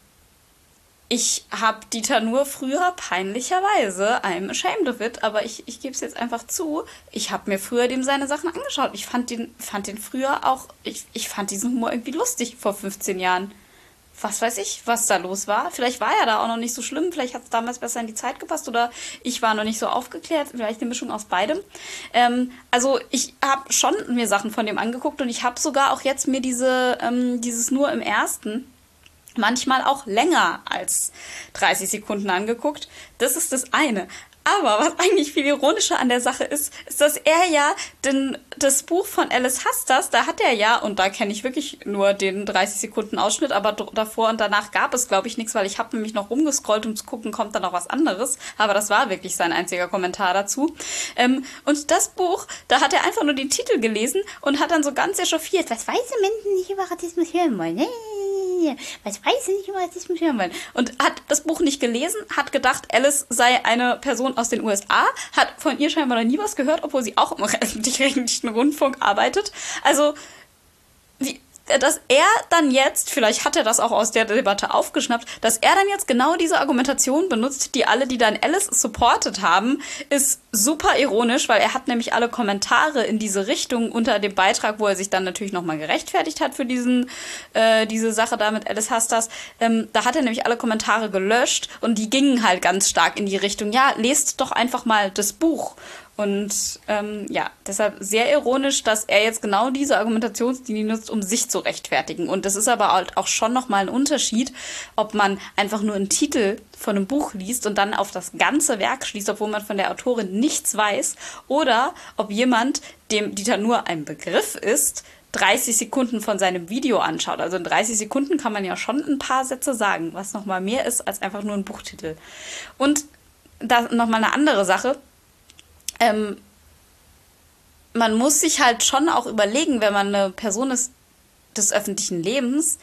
ich habe Dieter Nuhr früher peinlicherweise, I'm ashamed of it, aber ich gebe es jetzt einfach zu, ich habe mir früher dem seine Sachen angeschaut. Ich fand den früher auch, ich fand diesen Humor irgendwie lustig vor 15 Jahren. Was weiß ich, was da los war. Vielleicht war er da auch noch nicht so schlimm, vielleicht hat es damals besser in die Zeit gepasst oder ich war noch nicht so aufgeklärt, vielleicht eine Mischung aus beidem. Also ich habe schon mir Sachen von dem angeguckt und ich habe sogar auch jetzt mir dieses Nur im Ersten manchmal auch länger als 30 Sekunden angeguckt. Das ist das eine. Aber was eigentlich viel ironischer an der Sache ist, dass er ja das Buch von Alice Hastas, da hat er ja, und da kenne ich wirklich nur den 30 Sekunden Ausschnitt, aber davor und danach gab es, glaube ich, nichts, weil ich habe nämlich noch rumgescrollt, um zu gucken, kommt da noch was anderes. Aber das war wirklich sein einziger Kommentar dazu. Und das Buch, da hat er einfach nur den Titel gelesen und hat dann so ganz echauffiert, was weiße Menschen nicht über Rassismus hören wollen. Was weiß ich nicht über Rassismus hören wollen. Und hat das Buch nicht gelesen, hat gedacht, Alice sei eine Person aus den USA, hat von ihr scheinbar noch nie was gehört, obwohl sie auch im öffentlich-rechtlichen Rundfunk arbeitet. Also, dass er dann jetzt, vielleicht hat er das auch aus der Debatte aufgeschnappt, dass er dann jetzt genau diese Argumentation benutzt, die alle, die dann Alice supportet haben, ist super ironisch, weil er hat nämlich alle Kommentare in diese Richtung unter dem Beitrag, wo er sich dann natürlich nochmal gerechtfertigt hat für diese Sache da mit Alice Hastas, da hat er nämlich alle Kommentare gelöscht und die gingen halt ganz stark in die Richtung, ja, lest doch einfach mal das Buch. Und deshalb sehr ironisch, dass er jetzt genau diese Argumentationslinie nutzt, um sich zu rechtfertigen. Und das ist aber halt auch schon nochmal ein Unterschied, ob man einfach nur einen Titel von einem Buch liest und dann auf das ganze Werk schließt, obwohl man von der Autorin nichts weiß, oder ob jemand, dem Dieter Nuhr ein Begriff ist, 30 Sekunden von seinem Video anschaut. Also in 30 Sekunden kann man ja schon ein paar Sätze sagen, was nochmal mehr ist als einfach nur ein Buchtitel. Und da nochmal eine andere Sache. Man muss sich halt schon auch überlegen, wenn man eine Person ist des öffentlichen Lebens,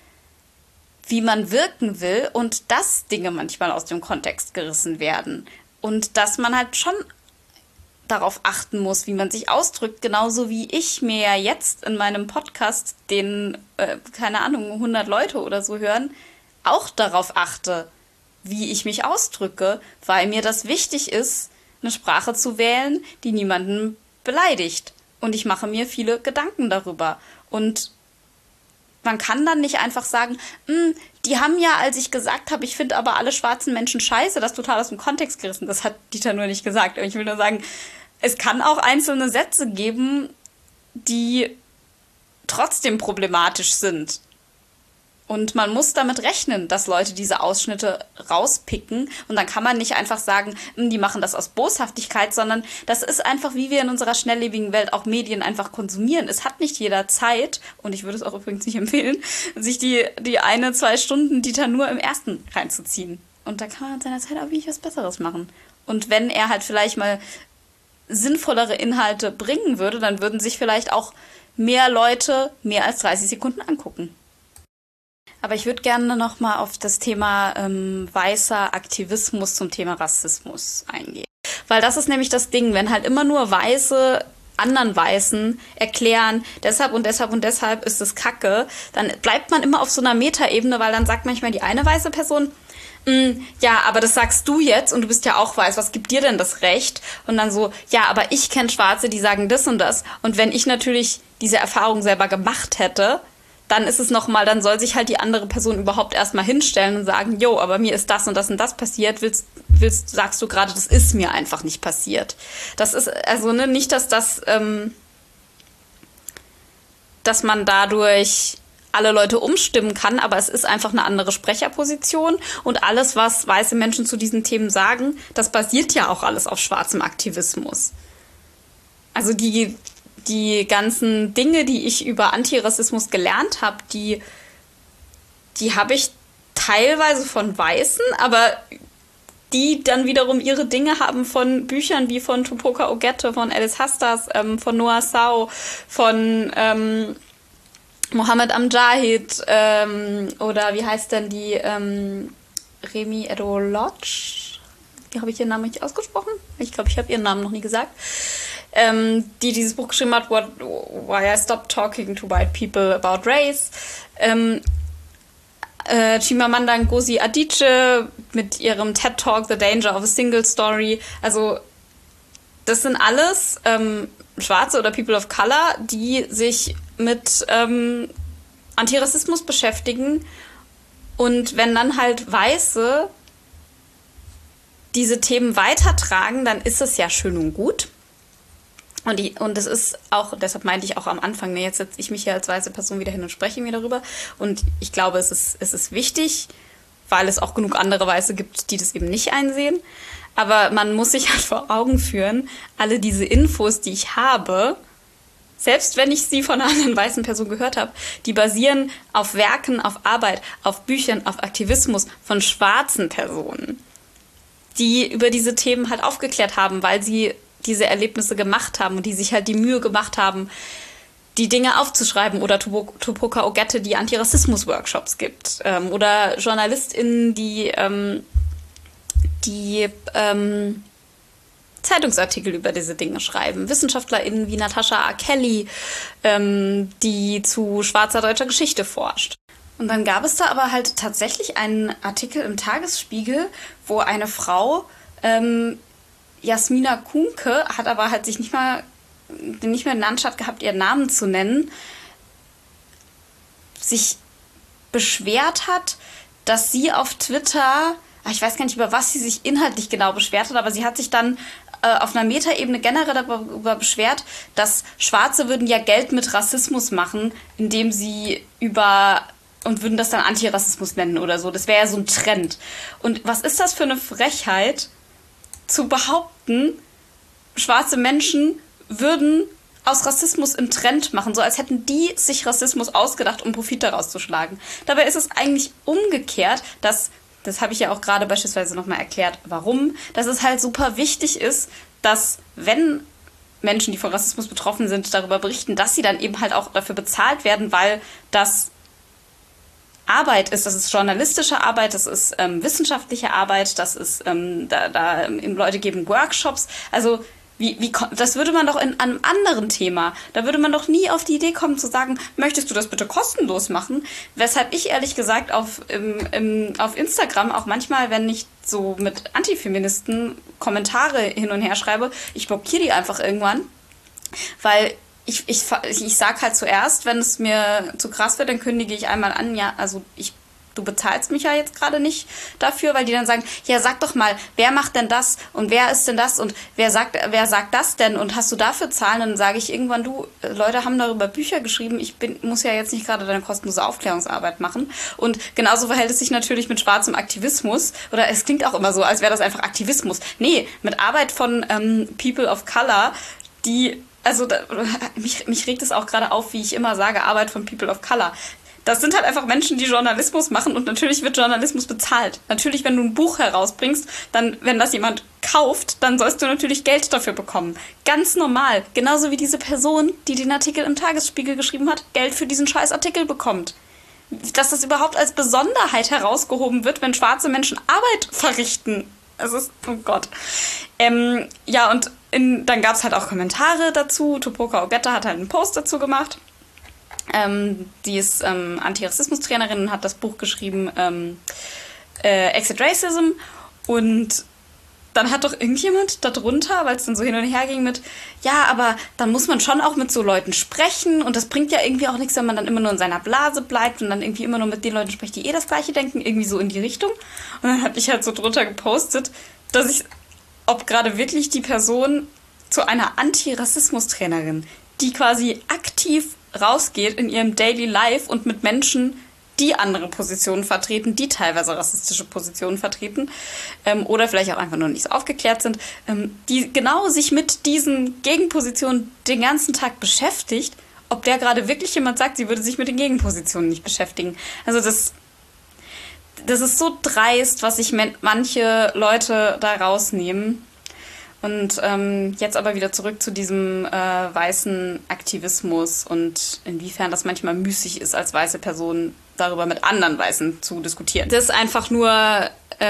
wie man wirken will und dass Dinge manchmal aus dem Kontext gerissen werden. Und dass man halt schon darauf achten muss, wie man sich ausdrückt, genauso wie ich mir ja jetzt in meinem Podcast, den, 100 Leute oder so hören, auch darauf achte, wie ich mich ausdrücke, weil mir das wichtig ist, eine Sprache zu wählen, die niemanden beleidigt. Und ich mache mir viele Gedanken darüber. Und man kann dann nicht einfach sagen, die haben ja, als ich gesagt habe, ich finde aber alle schwarzen Menschen scheiße, das total aus dem Kontext gerissen. Das hat Dieter Nuhr nicht gesagt. Ich will nur sagen, es kann auch einzelne Sätze geben, die trotzdem problematisch sind. Und man muss damit rechnen, dass Leute diese Ausschnitte rauspicken. Und dann kann man nicht einfach sagen, die machen das aus Boshaftigkeit, sondern das ist einfach, wie wir in unserer schnelllebigen Welt auch Medien einfach konsumieren. Es hat nicht jeder Zeit, und ich würde es auch übrigens nicht empfehlen, sich die 1-2 Stunden Dieter Nuhr im Ersten reinzuziehen. Und da kann man in seiner Zeit auch wirklich was Besseres machen. Und wenn er halt vielleicht mal sinnvollere Inhalte bringen würde, dann würden sich vielleicht auch mehr Leute mehr als 30 Sekunden angucken. Aber ich würde gerne nochmal auf das Thema weißer Aktivismus zum Thema Rassismus eingehen. Weil das ist nämlich das Ding, wenn halt immer nur Weiße anderen Weißen erklären, deshalb und deshalb und deshalb ist es Kacke, dann bleibt man immer auf so einer Metaebene, weil dann sagt manchmal die eine weiße Person, ja, aber das sagst du jetzt und du bist ja auch weiß, was gibt dir denn das Recht? Und dann so, ja, aber ich kenne Schwarze, die sagen das und das. Und wenn ich natürlich diese Erfahrung selber gemacht hätte, dann ist es nochmal, dann soll sich halt die andere Person überhaupt erstmal hinstellen und sagen, jo, aber mir ist das und das passiert, sagst du gerade, das ist mir einfach nicht passiert. Das ist, also, nicht, dass dass man dadurch alle Leute umstimmen kann, aber es ist einfach eine andere Sprecherposition und alles, was weiße Menschen zu diesen Themen sagen, das basiert ja auch alles auf schwarzem Aktivismus. Also die ganzen Dinge, die ich über Antirassismus gelernt habe, die habe ich teilweise von Weißen, aber die dann wiederum ihre Dinge haben von Büchern wie von Tupoka Ogette, von Alice Hastas, von Noah Sau, von Mohammed Amjahid oder wie heißt denn die Remi Eddo-Lodge? Wie habe ich ihren Namen nicht ausgesprochen? Ich glaube, ich habe ihren Namen noch nie gesagt. Die dieses Buch geschrieben hat, Why I Stopped Talking to White People About Race. Chimamanda Ngozi Adichie mit ihrem TED-Talk The Danger of a Single Story. Also das sind alles Schwarze oder People of Color, die sich mit Antirassismus beschäftigen. Und wenn dann halt Weiße diese Themen weitertragen, dann ist es ja schön und gut. Und es ist auch, deshalb meinte ich auch am Anfang, ne, jetzt setze ich mich hier als weiße Person wieder hin und spreche mir darüber. Und ich glaube, es ist wichtig, weil es auch genug andere Weiße gibt, die das eben nicht einsehen. Aber man muss sich halt vor Augen führen, alle diese Infos, die ich habe, selbst wenn ich sie von einer anderen weißen Person gehört habe, die basieren auf Werken, auf Arbeit, auf Büchern, auf Aktivismus von schwarzen Personen, die über diese Themen halt aufgeklärt haben, weil sie diese Erlebnisse gemacht haben und die sich halt die Mühe gemacht haben, die Dinge aufzuschreiben. Oder Tupoka Ogette, die Antirassismus-Workshops gibt. Oder JournalistInnen, die Zeitungsartikel über diese Dinge schreiben. WissenschaftlerInnen wie Natasha R. Kelly, die zu schwarzer deutscher Geschichte forscht. Und dann gab es da aber halt tatsächlich einen Artikel im Tagesspiegel, wo eine Frau, Jasmina Kuhnke, hat aber halt sich nicht mehr den Anstand gehabt, ihren Namen zu nennen, sich beschwert hat, dass sie auf Twitter, ich weiß gar nicht, über was sie sich inhaltlich genau beschwert hat, aber sie hat sich dann auf einer Metaebene generell darüber beschwert, dass Schwarze würden ja Geld mit Rassismus machen, indem sie und würden das dann Antirassismus nennen oder so. Das wäre ja so ein Trend. Und was ist das für eine Frechheit, zu behaupten, schwarze Menschen würden aus Rassismus einen Trend machen, so als hätten die sich Rassismus ausgedacht, um Profit daraus zu schlagen. Dabei ist es eigentlich umgekehrt, das habe ich ja auch gerade beispielsweise nochmal erklärt, warum, dass es halt super wichtig ist, dass wenn Menschen, die von Rassismus betroffen sind, darüber berichten, dass sie dann eben halt auch dafür bezahlt werden, weil das Arbeit ist, das ist journalistische Arbeit, das ist wissenschaftliche Arbeit, das ist, Leute geben Workshops, also das würde man doch in einem anderen Thema, da würde man doch nie auf die Idee kommen zu sagen, möchtest du das bitte kostenlos machen? Weshalb ich ehrlich gesagt auf Instagram auch manchmal, wenn ich so mit Antifeministen Kommentare hin und her schreibe, ich blockiere die einfach irgendwann, weil ich sag halt zuerst, wenn es mir zu krass wird, dann kündige ich einmal an, ja, also du bezahlst mich ja jetzt gerade nicht dafür, weil die dann sagen, ja, sag doch mal, wer macht denn das und wer ist denn das und wer sagt das denn und hast du dafür Zahlen? Dann sage ich irgendwann, Leute haben darüber Bücher geschrieben, muss ja jetzt nicht gerade deine kostenlose Aufklärungsarbeit machen. Und genauso verhält es sich natürlich mit schwarzem Aktivismus, oder es klingt auch immer so, als wäre das einfach Aktivismus. Nee, mit Arbeit von People of Color, mich regt es auch gerade auf, wie ich immer sage, Arbeit von People of Color. Das sind halt einfach Menschen, die Journalismus machen und natürlich wird Journalismus bezahlt. Natürlich, wenn du ein Buch herausbringst, dann, wenn das jemand kauft, dann sollst du natürlich Geld dafür bekommen. Ganz normal. Genauso wie diese Person, die den Artikel im Tagesspiegel geschrieben hat, Geld für diesen scheiß Artikel bekommt. Dass das überhaupt als Besonderheit herausgehoben wird, wenn schwarze Menschen Arbeit verrichten. Es ist, oh Gott. Ja, und dann gab es halt auch Kommentare dazu. Tupoka Ogette hat halt einen Post dazu gemacht. Die ist Antirassismus-Trainerin und hat das Buch geschrieben Exit Racism. Und dann hat doch irgendjemand darunter, weil es dann so hin und her ging mit, ja, aber dann muss man schon auch mit so Leuten sprechen und das bringt ja irgendwie auch nichts, wenn man dann immer nur in seiner Blase bleibt und dann irgendwie immer nur mit den Leuten spricht, die das Gleiche denken, irgendwie so in die Richtung. Und dann habe ich halt so drunter gepostet, ob gerade wirklich die Person zu einer Antirassismus-Trainerin, die quasi aktiv rausgeht in ihrem Daily Life und mit Menschen, die andere Positionen vertreten, die teilweise rassistische Positionen vertreten oder vielleicht auch einfach nur nicht so aufgeklärt sind, die genau sich mit diesen Gegenpositionen den ganzen Tag beschäftigt, ob der gerade wirklich jemand sagt, sie würde sich mit den Gegenpositionen nicht beschäftigen. Also das ist so dreist, was sich manche Leute da rausnehmen. Und jetzt aber wieder zurück zu diesem weißen Aktivismus und inwiefern das manchmal müßig ist, als weiße Person darüber mit anderen Weißen zu diskutieren. Das ist einfach nur,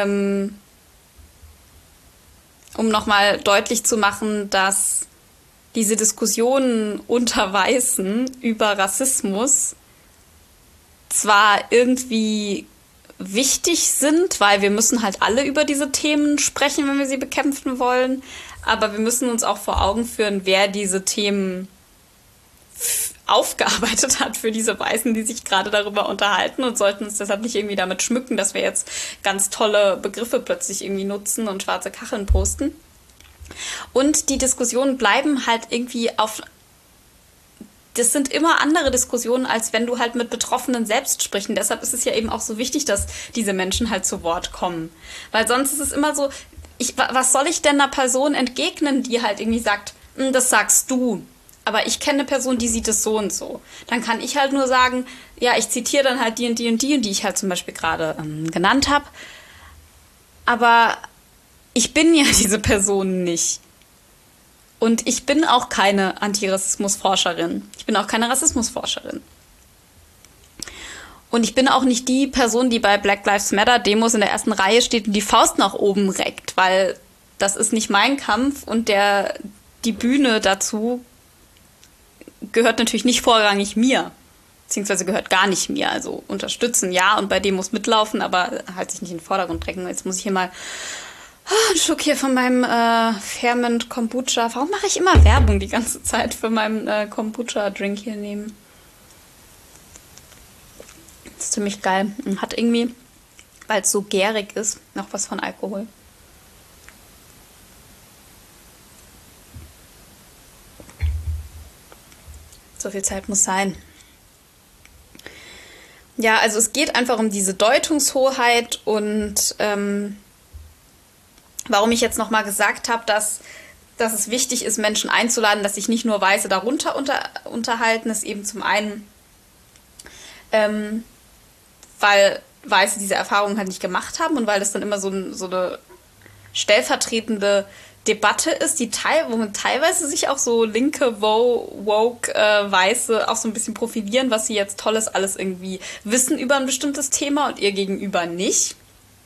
um nochmal deutlich zu machen, dass diese Diskussionen unter Weißen über Rassismus zwar irgendwie wichtig sind, weil wir müssen halt alle über diese Themen sprechen, wenn wir sie bekämpfen wollen, aber wir müssen uns auch vor Augen führen, wer diese Themen aufgearbeitet hat für diese Weißen, die sich gerade darüber unterhalten und sollten uns deshalb nicht irgendwie damit schmücken, dass wir jetzt ganz tolle Begriffe plötzlich irgendwie nutzen und schwarze Kacheln posten. Und die Diskussionen bleiben halt irgendwie das sind immer andere Diskussionen, als wenn du halt mit Betroffenen selbst sprichst. Und deshalb ist es ja eben auch so wichtig, dass diese Menschen halt zu Wort kommen. Weil sonst ist es immer so, was soll ich denn einer Person entgegnen, die halt irgendwie sagt, das sagst du. Aber ich kenne eine Person, die sieht es so und so. Dann kann ich halt nur sagen, ja, ich zitiere dann halt die und die und die ich halt zum Beispiel gerade genannt habe. Aber ich bin ja diese Person nicht. Und ich bin auch keine Antirassismusforscherin. Ich bin auch keine Rassismusforscherin. Und ich bin auch nicht die Person, die bei Black Lives Matter Demos in der ersten Reihe steht und die Faust nach oben reckt, weil das ist nicht mein Kampf und die Bühne dazu gehört natürlich nicht vorrangig mir, beziehungsweise gehört gar nicht mir. Also unterstützen, ja, und bei Demos mitlaufen, aber halt sich nicht in den Vordergrund drängen. Jetzt muss ich hier mal einen Schluck hier von meinem Ferment Kombucha. Warum mache ich immer Werbung die ganze Zeit für meinen Kombucha-Drink hier nehmen? Das ist ziemlich geil. Und hat irgendwie, weil es so gärig ist, noch was von Alkohol. So viel Zeit muss sein. Ja, also es geht einfach um diese Deutungshoheit und warum ich jetzt nochmal gesagt habe, dass es wichtig ist, Menschen einzuladen, dass sich nicht nur Weiße darunter unterhalten, ist eben zum einen, weil Weiße diese Erfahrungen halt nicht gemacht haben und weil das dann immer so eine stellvertretende Debatte ist, womit teilweise sich auch so linke, woke Weiße auch so ein bisschen profilieren, was sie jetzt Tolles alles irgendwie wissen über ein bestimmtes Thema und ihr Gegenüber nicht.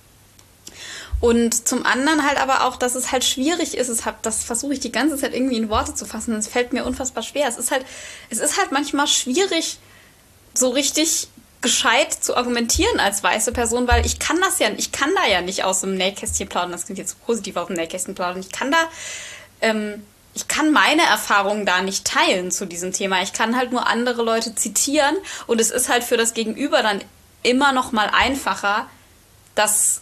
Und zum anderen halt aber auch, dass es halt schwierig ist, das versuche ich die ganze Zeit irgendwie in Worte zu fassen und es fällt mir unfassbar schwer. Es ist halt manchmal schwierig, so richtig gescheit zu argumentieren als weiße Person, weil ich kann da ja nicht aus dem Nähkästchen plaudern, das klingt jetzt so positiv aus dem Nähkästchen plaudern, ich kann meine Erfahrungen da nicht teilen zu diesem Thema, ich kann halt nur andere Leute zitieren und es ist halt für das Gegenüber dann immer noch mal einfacher, das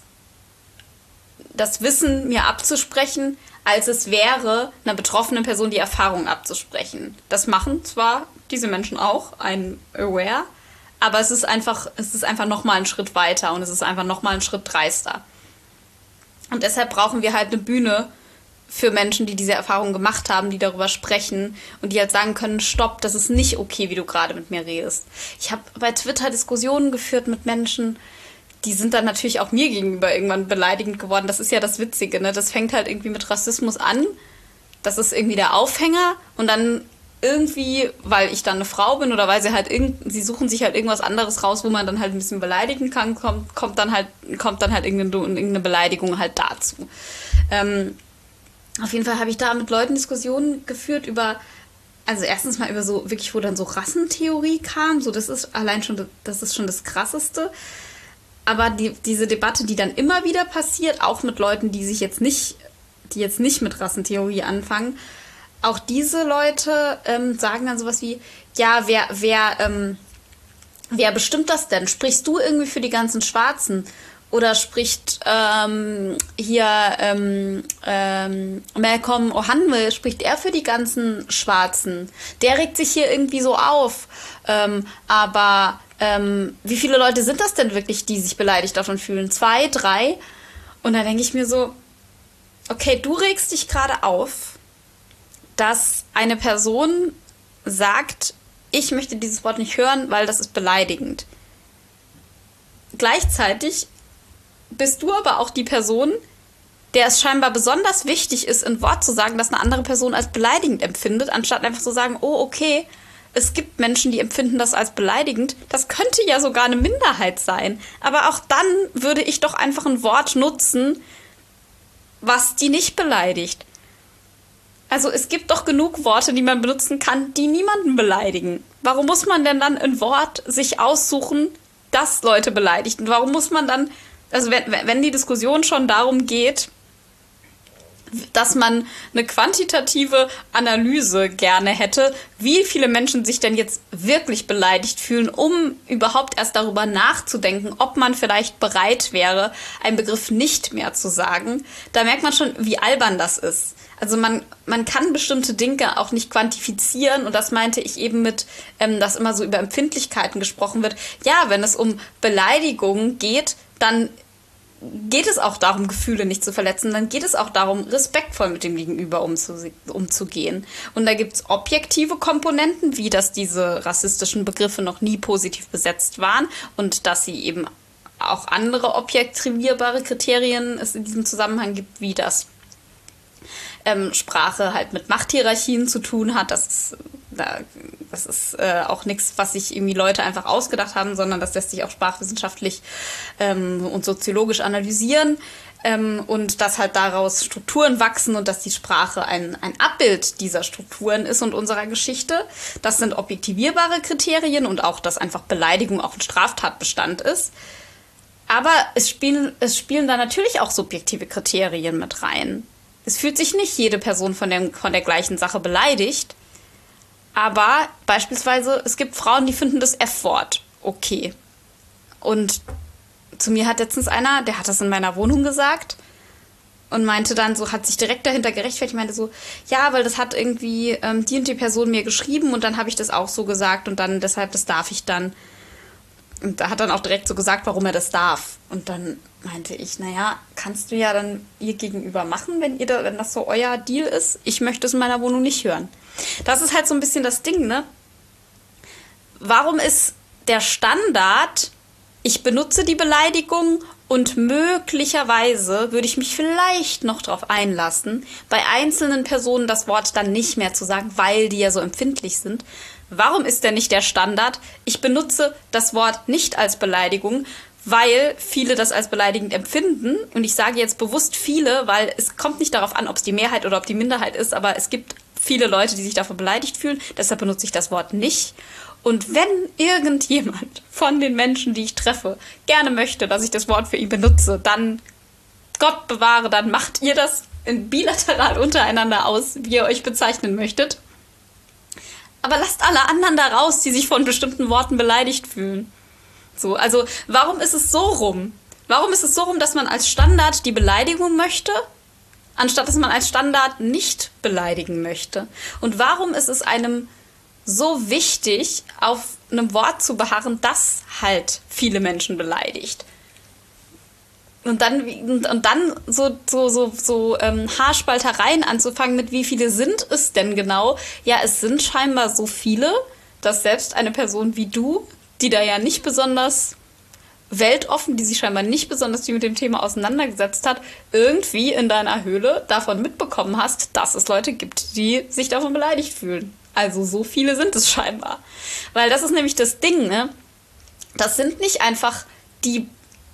Wissen mir abzusprechen, als es wäre, einer betroffenen Person die Erfahrung abzusprechen. Das machen zwar diese Menschen auch, I'm aware, aber es ist einfach nochmal einen Schritt weiter und es ist einfach nochmal einen Schritt dreister. Und deshalb brauchen wir halt eine Bühne für Menschen, die diese Erfahrung gemacht haben, die darüber sprechen und die halt sagen können, stopp, das ist nicht okay, wie du gerade mit mir redest. Ich habe bei Twitter Diskussionen geführt mit Menschen, die sind dann natürlich auch mir gegenüber irgendwann beleidigend geworden. Das ist ja das Witzige, ne? Das fängt halt irgendwie mit Rassismus an. Das ist irgendwie der Aufhänger und dann irgendwie, weil ich dann eine Frau bin oder weil sie suchen sich halt irgendwas anderes raus, wo man dann halt ein bisschen beleidigen kann, kommt dann halt irgendeine Beleidigung halt dazu. Auf jeden Fall habe ich da mit Leuten Diskussionen geführt also erstens mal über so, wirklich, wo dann so Rassentheorie kam, so das ist schon das Krasseste. Aber diese Debatte, die dann immer wieder passiert, auch mit Leuten, die jetzt nicht mit Rassentheorie anfangen, auch diese Leute sagen dann sowas wie, ja, wer bestimmt das denn? Sprichst du irgendwie für die ganzen Schwarzen? Oder spricht Malcolm O'Hanwell, spricht er für die ganzen Schwarzen? Der regt sich hier irgendwie so auf. Aber wie viele Leute sind das denn wirklich, die sich beleidigt davon fühlen? 2, 3? Und dann denke ich mir so, okay, du regst dich gerade auf, dass eine Person sagt, ich möchte dieses Wort nicht hören, weil das ist beleidigend. Gleichzeitig bist du aber auch die Person, der es scheinbar besonders wichtig ist, ein Wort zu sagen, das eine andere Person als beleidigend empfindet, anstatt einfach zu sagen, oh, okay, es gibt Menschen, die empfinden das als beleidigend. Das könnte ja sogar eine Minderheit sein. Aber auch dann würde ich doch einfach ein Wort nutzen, was die nicht beleidigt. Also es gibt doch genug Worte, die man benutzen kann, die niemanden beleidigen. Warum muss man denn dann ein Wort sich aussuchen, das Leute beleidigt? Und warum muss man dann, also wenn die Diskussion schon darum geht, dass man eine quantitative Analyse gerne hätte, wie viele Menschen sich denn jetzt wirklich beleidigt fühlen, um überhaupt erst darüber nachzudenken, ob man vielleicht bereit wäre, einen Begriff nicht mehr zu sagen, da merkt man schon, wie albern das ist. Also man kann bestimmte Dinge auch nicht quantifizieren und das meinte ich eben mit, dass immer so über Empfindlichkeiten gesprochen wird. Ja, wenn es um Beleidigungen geht, dann geht es auch darum, Gefühle nicht zu verletzen, dann geht es auch darum, respektvoll mit dem Gegenüber umzugehen. Und da gibt es objektive Komponenten, wie dass diese rassistischen Begriffe noch nie positiv besetzt waren und dass sie eben auch andere objektivierbare Kriterien es in diesem Zusammenhang gibt, wie das Sprache halt mit Machthierarchien zu tun hat. Das ist auch nichts, was sich irgendwie Leute einfach ausgedacht haben, sondern das lässt sich auch sprachwissenschaftlich und soziologisch analysieren. Und dass halt daraus Strukturen wachsen und dass die Sprache ein Abbild dieser Strukturen ist und unserer Geschichte. Das sind objektivierbare Kriterien und auch, dass einfach Beleidigung auch ein Straftatbestand ist. Aber es spielen da natürlich auch subjektive Kriterien mit rein. Es fühlt sich nicht jede Person von der gleichen Sache beleidigt, aber beispielsweise, es gibt Frauen, die finden das F-Wort okay. Und zu mir hat letztens einer, der hat das in meiner Wohnung gesagt und meinte dann so, hat sich direkt dahinter gerechtfertigt, meinte so, ja, weil das hat irgendwie die und die Person mir geschrieben und dann habe ich das auch so gesagt und dann deshalb, das darf ich dann. Und da hat dann auch direkt so gesagt, warum er das darf. Und dann meinte ich, naja, kannst du ja dann ihr gegenüber machen, wenn das so euer Deal ist. Ich möchte es in meiner Wohnung nicht hören. Das ist halt so ein bisschen das Ding, ne? Warum ist der Standard, ich benutze die Beleidigung und möglicherweise würde ich mich vielleicht noch drauf einlassen, bei einzelnen Personen das Wort dann nicht mehr zu sagen, weil die ja so empfindlich sind. Warum ist denn nicht der Standard, ich benutze das Wort nicht als Beleidigung, weil viele das als beleidigend empfinden. Und ich sage jetzt bewusst viele, weil es kommt nicht darauf an, ob es die Mehrheit oder ob die Minderheit ist, aber es gibt viele Leute, die sich davon beleidigt fühlen. Deshalb benutze ich das Wort nicht. Und wenn irgendjemand von den Menschen, die ich treffe, gerne möchte, dass ich das Wort für ihn benutze, dann, Gott bewahre, dann macht ihr das bilateral untereinander aus, wie ihr euch bezeichnen möchtet. Aber lasst alle anderen da raus, die sich von bestimmten Worten beleidigt fühlen. So, also warum ist es so rum? Warum ist es so rum, dass man als Standard die Beleidigung möchte, anstatt dass man als Standard nicht beleidigen möchte? Und warum ist es einem so wichtig, auf einem Wort zu beharren, das halt viele Menschen beleidigt? Und dann so Haarspaltereien anzufangen mit, wie viele sind es denn genau? Ja, es sind scheinbar so viele, dass selbst eine Person wie du, die da ja nicht besonders weltoffen, die sich scheinbar nicht besonders viel mit dem Thema auseinandergesetzt hat, irgendwie in deiner Höhle davon mitbekommen hast, dass es Leute gibt, die sich davon beleidigt fühlen. Also so viele sind es scheinbar. Weil das ist nämlich das Ding, ne? Das sind nicht einfach die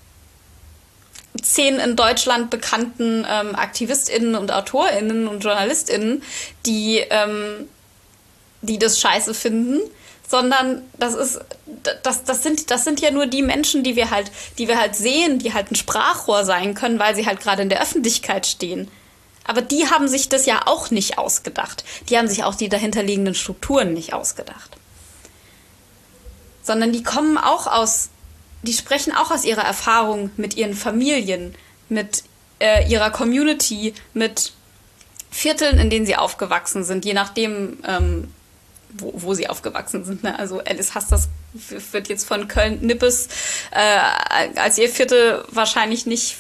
10 in Deutschland bekannten AktivistInnen und AutorInnen und JournalistInnen, die das scheiße finden, sondern das sind ja nur die Menschen, die wir halt sehen, die halt ein Sprachrohr sein können, weil sie halt gerade in der Öffentlichkeit stehen. Aber die haben sich das ja auch nicht ausgedacht. Die haben sich auch die dahinterliegenden Strukturen nicht ausgedacht. Sondern die kommen auch aus die sprechen auch aus ihrer Erfahrung mit ihren Familien, mit ihrer Community, mit Vierteln, in denen sie aufgewachsen sind, je nachdem, wo sie aufgewachsen sind. Ne? Also Alice Hastas wird jetzt von Köln-Nippes als ihr Viertel wahrscheinlich nicht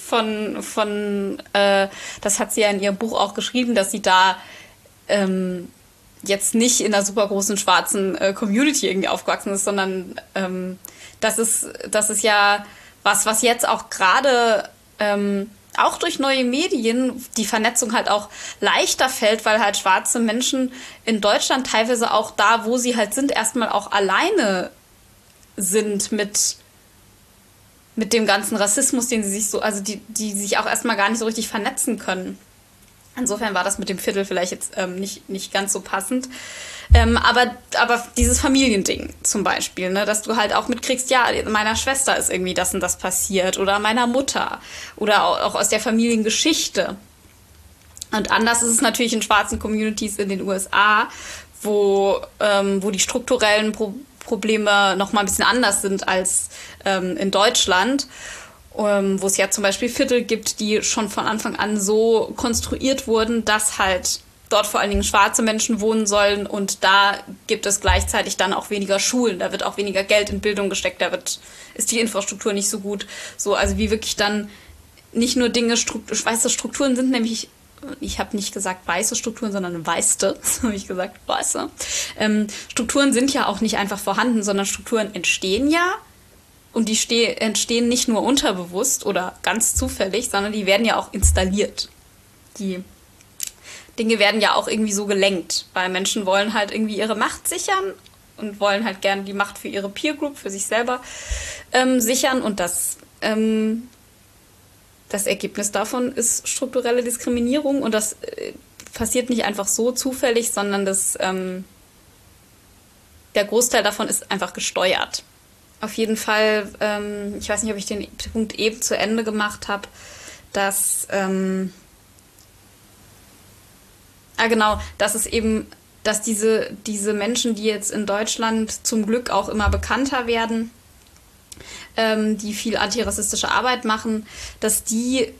das hat sie ja in ihrem Buch auch geschrieben, dass sie da jetzt nicht in einer super großen schwarzen Community irgendwie aufgewachsen ist, sondern das ist ja was jetzt auch gerade auch durch neue Medien die Vernetzung halt auch leichter fällt, weil halt schwarze Menschen in Deutschland teilweise auch da, wo sie halt sind, erstmal auch alleine sind mit dem ganzen Rassismus, den sie sich so, also die sich auch erstmal gar nicht so richtig vernetzen können. Insofern war das mit dem Viertel vielleicht jetzt nicht ganz so passend. Aber dieses Familiending zum Beispiel, ne, dass du halt auch mitkriegst, ja, meiner Schwester ist irgendwie das und das passiert oder meiner Mutter oder auch aus der Familiengeschichte. Und anders ist es natürlich in schwarzen Communities in den USA, wo die strukturellen Probleme noch mal ein bisschen anders sind als in Deutschland. Wo es ja zum Beispiel Viertel gibt, die schon von Anfang an so konstruiert wurden, dass halt dort vor allen Dingen schwarze Menschen wohnen sollen und da gibt es gleichzeitig dann auch weniger Schulen, da wird auch weniger Geld in Bildung gesteckt, ist die Infrastruktur nicht so gut. So, also wie wirklich dann nicht nur weiße Strukturen sind, nämlich, ich habe nicht gesagt weiße Strukturen, sondern weißte, so habe ich gesagt, weiße. Strukturen sind ja auch nicht einfach vorhanden, sondern Strukturen entstehen ja. Und die entstehen nicht nur unterbewusst oder ganz zufällig, sondern die werden ja auch installiert. Die Dinge werden ja auch irgendwie so gelenkt, weil Menschen wollen halt irgendwie ihre Macht sichern und wollen halt gerne die Macht für ihre Peer Group, für sich selber sichern. Und das Ergebnis davon ist strukturelle Diskriminierung. Und das passiert nicht einfach so zufällig, sondern der Großteil davon ist einfach gesteuert. Auf jeden Fall, ich weiß nicht, ob ich den Punkt eben zu Ende gemacht habe, dass dass es eben, dass diese Menschen, die jetzt in Deutschland zum Glück auch immer bekannter werden, die viel antirassistische Arbeit machen, dass die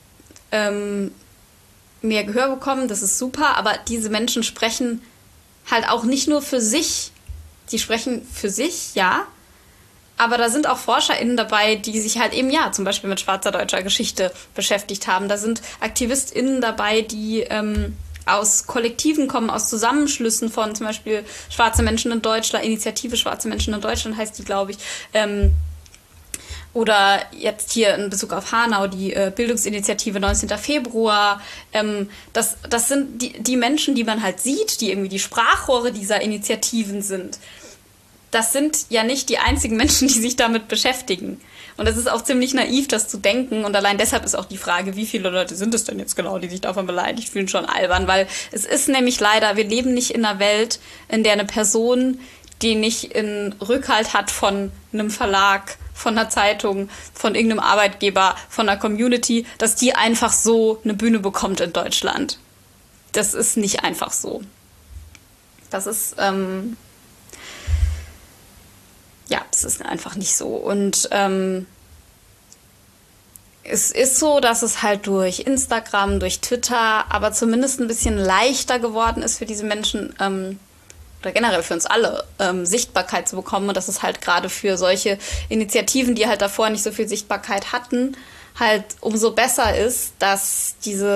mehr Gehör bekommen, das ist super, aber diese Menschen sprechen halt auch nicht nur für sich, die sprechen für sich, ja, aber da sind auch ForscherInnen dabei, die sich halt eben, ja, zum Beispiel mit schwarzer deutscher Geschichte beschäftigt haben. Da sind AktivistInnen dabei, die aus Kollektiven kommen, aus Zusammenschlüssen von zum Beispiel Schwarze Menschen in Deutschland, Initiative Schwarze Menschen in Deutschland heißt die, glaube ich. Oder jetzt hier in Bezug auf Hanau, die Bildungsinitiative 19. Februar. Das sind die Menschen, die man halt sieht, die irgendwie die Sprachrohre dieser Initiativen sind. Das sind ja nicht die einzigen Menschen, die sich damit beschäftigen. Und es ist auch ziemlich naiv, das zu denken. Und allein deshalb ist auch die Frage, wie viele Leute sind es denn jetzt genau, die sich davon beleidigt fühlen, schon albern. Weil es ist nämlich leider, wir leben nicht in einer Welt, in der eine Person, die nicht in Rückhalt hat von einem Verlag, von einer Zeitung, von irgendeinem Arbeitgeber, von einer Community, dass die einfach so eine Bühne bekommt in Deutschland. Das ist nicht einfach so. Das ist... es ist einfach nicht so. Und es ist so, dass es halt durch Instagram, durch Twitter, aber zumindest ein bisschen leichter geworden ist für diese Menschen, oder generell für uns alle, Sichtbarkeit zu bekommen. Und dass es halt gerade für solche Initiativen, die halt davor nicht so viel Sichtbarkeit hatten, halt umso besser ist, dass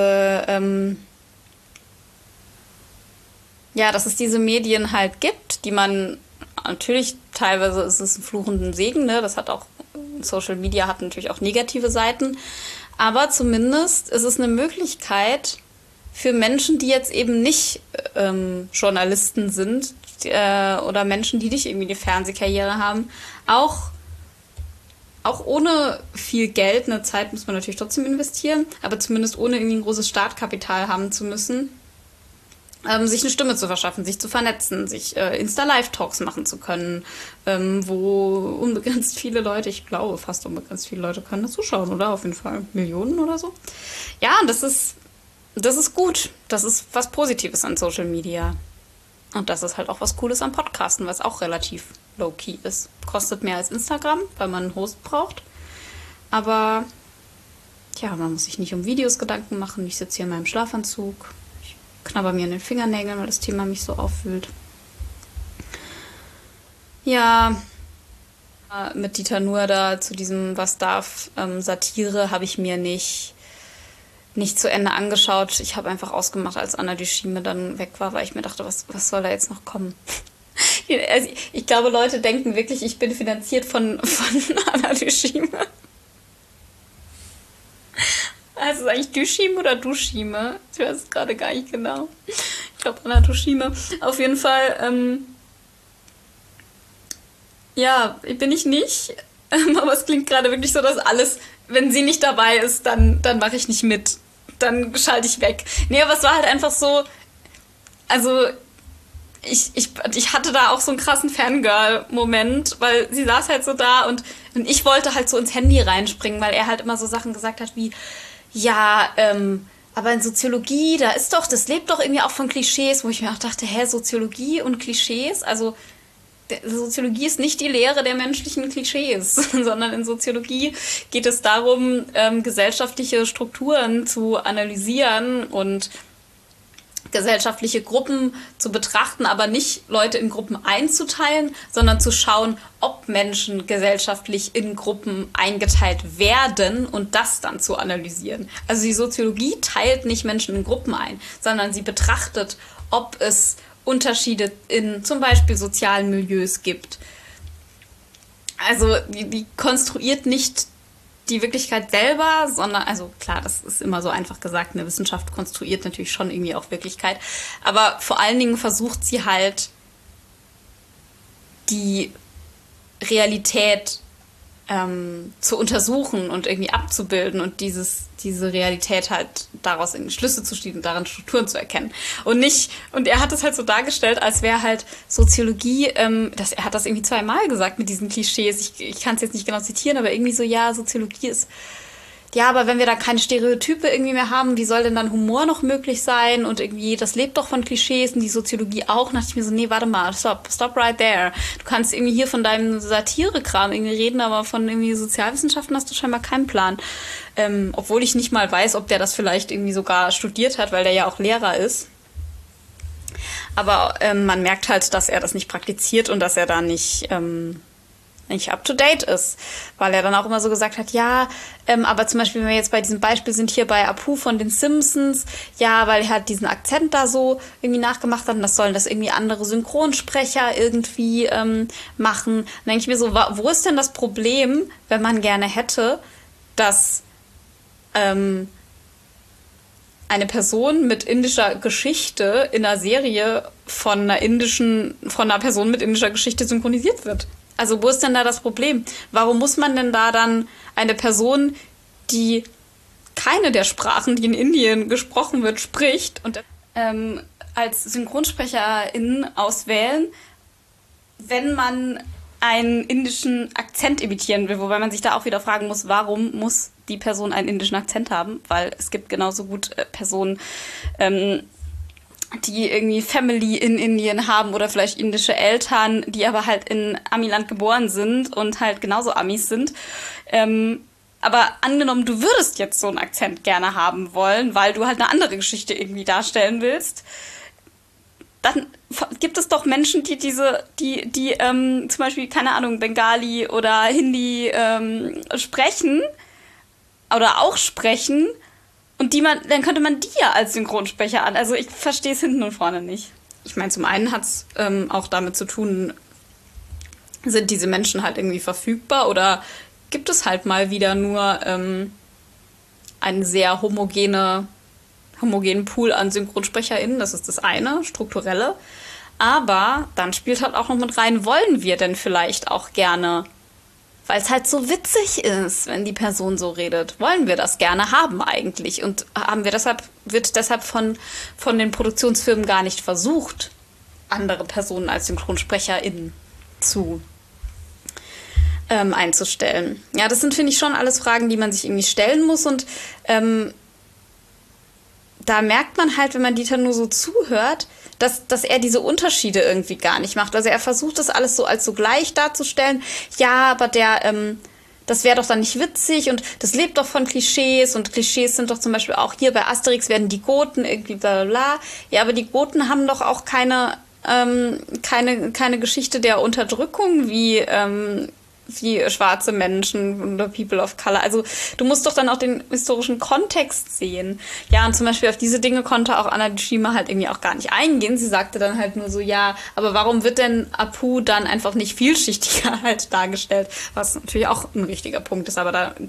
dass es diese Medien halt gibt, die man natürlich, teilweise ist es ein Fluch und ein Segen, ne? Das hat auch, Social Media hat natürlich auch negative Seiten, aber zumindest ist es eine Möglichkeit für Menschen, die jetzt eben nicht Journalisten sind oder Menschen, die nicht irgendwie eine Fernsehkarriere haben, auch ohne viel Geld, eine Zeit muss man natürlich trotzdem investieren, aber zumindest ohne irgendwie ein großes Startkapital haben zu müssen, sich eine Stimme zu verschaffen, sich zu vernetzen, sich Insta-Live-Talks machen zu können, wo unbegrenzt viele Leute, ich glaube fast unbegrenzt viele Leute können das zuschauen, oder? Auf jeden Fall Millionen oder so. Ja, und das ist gut. Das ist was Positives an Social Media. Und das ist halt auch was Cooles am Podcasten, was auch relativ low-key ist. Kostet mehr als Instagram, weil man einen Host braucht. Aber ja, man muss sich nicht um Videos Gedanken machen. Ich sitze hier in meinem Schlafanzug. Ich knabber mir an den Fingernägeln, weil das Thema mich so aufwühlt. Ja, mit Dieter Nuhr da zu diesem Was darf Satire habe ich mir nicht zu Ende angeschaut. Ich habe einfach ausgemacht, als Anna Dushime dann weg war, weil ich mir dachte, was soll da jetzt noch kommen? Also ich glaube, Leute denken wirklich, ich bin finanziert von Anna Dushime. Heißt es eigentlich Dushime oder Dushime? Ich weiß es gerade gar nicht genau. Ich glaube Anna Dushime. Auf jeden Fall, ja, bin ich nicht. Aber es klingt gerade wirklich so, dass alles, wenn sie nicht dabei ist, dann mache ich nicht mit. Dann schalte ich weg. Nee, aber es war halt einfach so, also ich hatte da auch so einen krassen Fangirl-Moment, weil sie saß halt so da und ich wollte halt so ins Handy reinspringen, weil er halt immer so Sachen gesagt hat wie, ja, aber in Soziologie, das lebt doch irgendwie auch von Klischees, wo ich mir auch dachte, Soziologie und Klischees, also Soziologie ist nicht die Lehre der menschlichen Klischees, sondern in Soziologie geht es darum, gesellschaftliche Strukturen zu analysieren und gesellschaftliche Gruppen zu betrachten, aber nicht Leute in Gruppen einzuteilen, sondern zu schauen, ob Menschen gesellschaftlich in Gruppen eingeteilt werden und das dann zu analysieren. Also die Soziologie teilt nicht Menschen in Gruppen ein, sondern sie betrachtet, ob es Unterschiede in zum Beispiel sozialen Milieus gibt. Also die konstruiert nicht die Wirklichkeit selber, sondern, also klar, das ist immer so einfach gesagt, eine Wissenschaft konstruiert natürlich schon irgendwie auch Wirklichkeit, aber vor allen Dingen versucht sie halt die Realität zu untersuchen und irgendwie abzubilden und diese Realität halt daraus irgendwie Schlüsse zu ziehen und darin Strukturen zu erkennen. Und er hat es halt so dargestellt, als wäre halt Soziologie, er hat das irgendwie zweimal gesagt mit diesen Klischees, ich kann es jetzt nicht genau zitieren, aber irgendwie so, ja, Soziologie ist, ja, aber wenn wir da keine Stereotype irgendwie mehr haben, wie soll denn dann Humor noch möglich sein? Und irgendwie, das lebt doch von Klischees und die Soziologie auch. Da dachte ich mir so, nee, warte mal, stop right there. Du kannst irgendwie hier von deinem Satire-Kram irgendwie reden, aber von irgendwie Sozialwissenschaften hast du scheinbar keinen Plan. Obwohl ich nicht mal weiß, ob der das vielleicht irgendwie sogar studiert hat, weil der ja auch Lehrer ist. Aber man merkt halt, dass er das nicht praktiziert und dass er da nicht up to date ist, weil er dann auch immer so gesagt hat, ja, aber zum Beispiel, wenn wir jetzt bei diesem Beispiel sind, hier bei Apu von den Simpsons, ja, weil er halt diesen Akzent da so irgendwie nachgemacht hat und das sollen das irgendwie andere Synchronsprecher irgendwie machen. Dann denke ich mir so, wo ist denn das Problem, wenn man gerne hätte, dass eine Person mit indischer Geschichte in einer Serie von einer Person mit indischer Geschichte synchronisiert wird? Also wo ist denn da das Problem? Warum muss man denn da dann eine Person, die keine der Sprachen, die in Indien gesprochen wird, spricht und als Synchronsprecherin auswählen, wenn man einen indischen Akzent imitieren will? Wobei man sich da auch wieder fragen muss, warum muss die Person einen indischen Akzent haben? Weil es gibt genauso gut Personen, die irgendwie Family in Indien haben oder vielleicht indische Eltern, die aber halt in Amiland geboren sind und halt genauso Amis sind. Aber angenommen, du würdest jetzt so einen Akzent gerne haben wollen, weil du halt eine andere Geschichte irgendwie darstellen willst, dann gibt es doch Menschen, die zum Beispiel, keine Ahnung, Bengali oder Hindi sprechen oder auch sprechen. Und dann könnte man die ja als Synchronsprecher an. Also ich verstehe es hinten und vorne nicht. Ich meine, zum einen hat es auch damit zu tun, sind diese Menschen halt irgendwie verfügbar oder gibt es halt mal wieder nur einen sehr homogenen Pool an SynchronsprecherInnen. Das ist das eine, strukturelle. Aber dann spielt halt auch noch mit rein, wollen wir denn vielleicht auch gerne, weil es halt so witzig ist, wenn die Person so redet. Wollen wir das gerne haben eigentlich? Und wird deshalb von den Produktionsfirmen gar nicht versucht, andere Personen als SynchronsprecherInnen einzustellen. Ja, das sind, finde ich, schon alles Fragen, die man sich irgendwie stellen muss. Und da merkt man halt, wenn man Dieter nur so zuhört, dass er diese Unterschiede irgendwie gar nicht macht. Also er versucht das alles so als so gleich darzustellen. Ja, aber das wäre doch dann nicht witzig und das lebt doch von Klischees und Klischees sind doch zum Beispiel auch hier bei Asterix werden die Goten irgendwie bla bla bla. Ja, aber die Goten haben doch auch keine Geschichte der Unterdrückung wie schwarze Menschen oder People of Color. Also du musst doch dann auch den historischen Kontext sehen. Ja, und zum Beispiel auf diese Dinge konnte auch Anna Tschima halt irgendwie auch gar nicht eingehen. Sie sagte dann halt nur so, ja, aber warum wird denn Apu dann einfach nicht vielschichtiger halt dargestellt? Was natürlich auch ein richtiger Punkt ist, aber da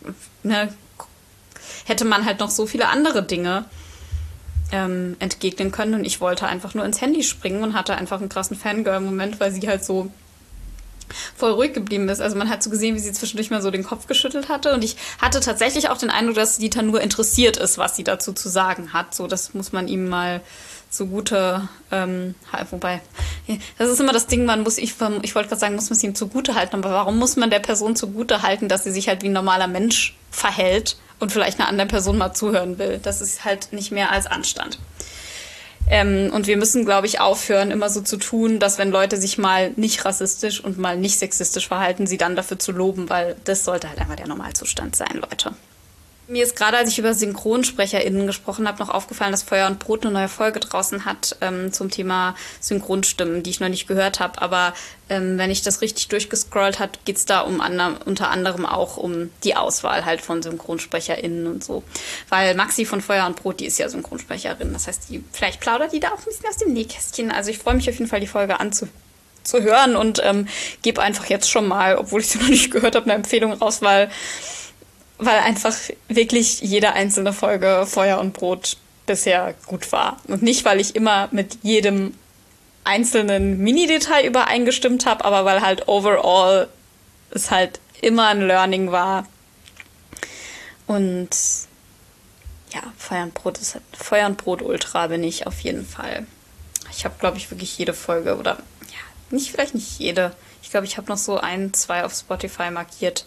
hätte man halt noch so viele andere Dinge entgegnen können. Und ich wollte einfach nur ins Handy springen und hatte einfach einen krassen Fangirl-Moment, weil sie halt so voll ruhig geblieben ist. Also man hat so gesehen, wie sie zwischendurch mal so den Kopf geschüttelt hatte. Und ich hatte tatsächlich auch den Eindruck, dass Dieter nur interessiert ist, was sie dazu zu sagen hat. So, das muss man ihm mal zugute wobei, das ist immer das Ding, ich wollte gerade sagen, muss man es ihm zugute halten, aber warum muss man der Person zugute halten, dass sie sich halt wie ein normaler Mensch verhält und vielleicht einer anderen Person mal zuhören will? Das ist halt nicht mehr als Anstand. Und wir müssen, glaube ich, aufhören, immer so zu tun, dass wenn Leute sich mal nicht rassistisch und mal nicht sexistisch verhalten, sie dann dafür zu loben, weil das sollte halt einfach der Normalzustand sein, Leute. Mir ist gerade, als ich über SynchronsprecherInnen gesprochen habe, noch aufgefallen, dass Feuer und Brot eine neue Folge draußen hat zum Thema Synchronstimmen, die ich noch nicht gehört habe. Aber wenn ich das richtig durchgescrollt habe, geht es da unter anderem auch um die Auswahl halt von SynchronsprecherInnen und so. Weil Maxi von Feuer und Brot, die ist ja Synchronsprecherin. Das heißt, vielleicht plaudert die da auch ein bisschen aus dem Nähkästchen. Also ich freue mich auf jeden Fall, die Folge anzuhören und gebe einfach jetzt schon mal, obwohl ich sie noch nicht gehört habe, eine Empfehlung raus, weil einfach wirklich jede einzelne Folge Feuer und Brot bisher gut war. Und nicht, weil ich immer mit jedem einzelnen Mini-Detail übereingestimmt habe, aber weil halt overall es halt immer ein Learning war. Und ja, Feuer und Brot Ultra bin ich auf jeden Fall. Ich habe, glaube ich, wirklich jede Folge oder ja, vielleicht nicht jede. Ich glaube, ich habe noch so 1, 2 auf Spotify markiert,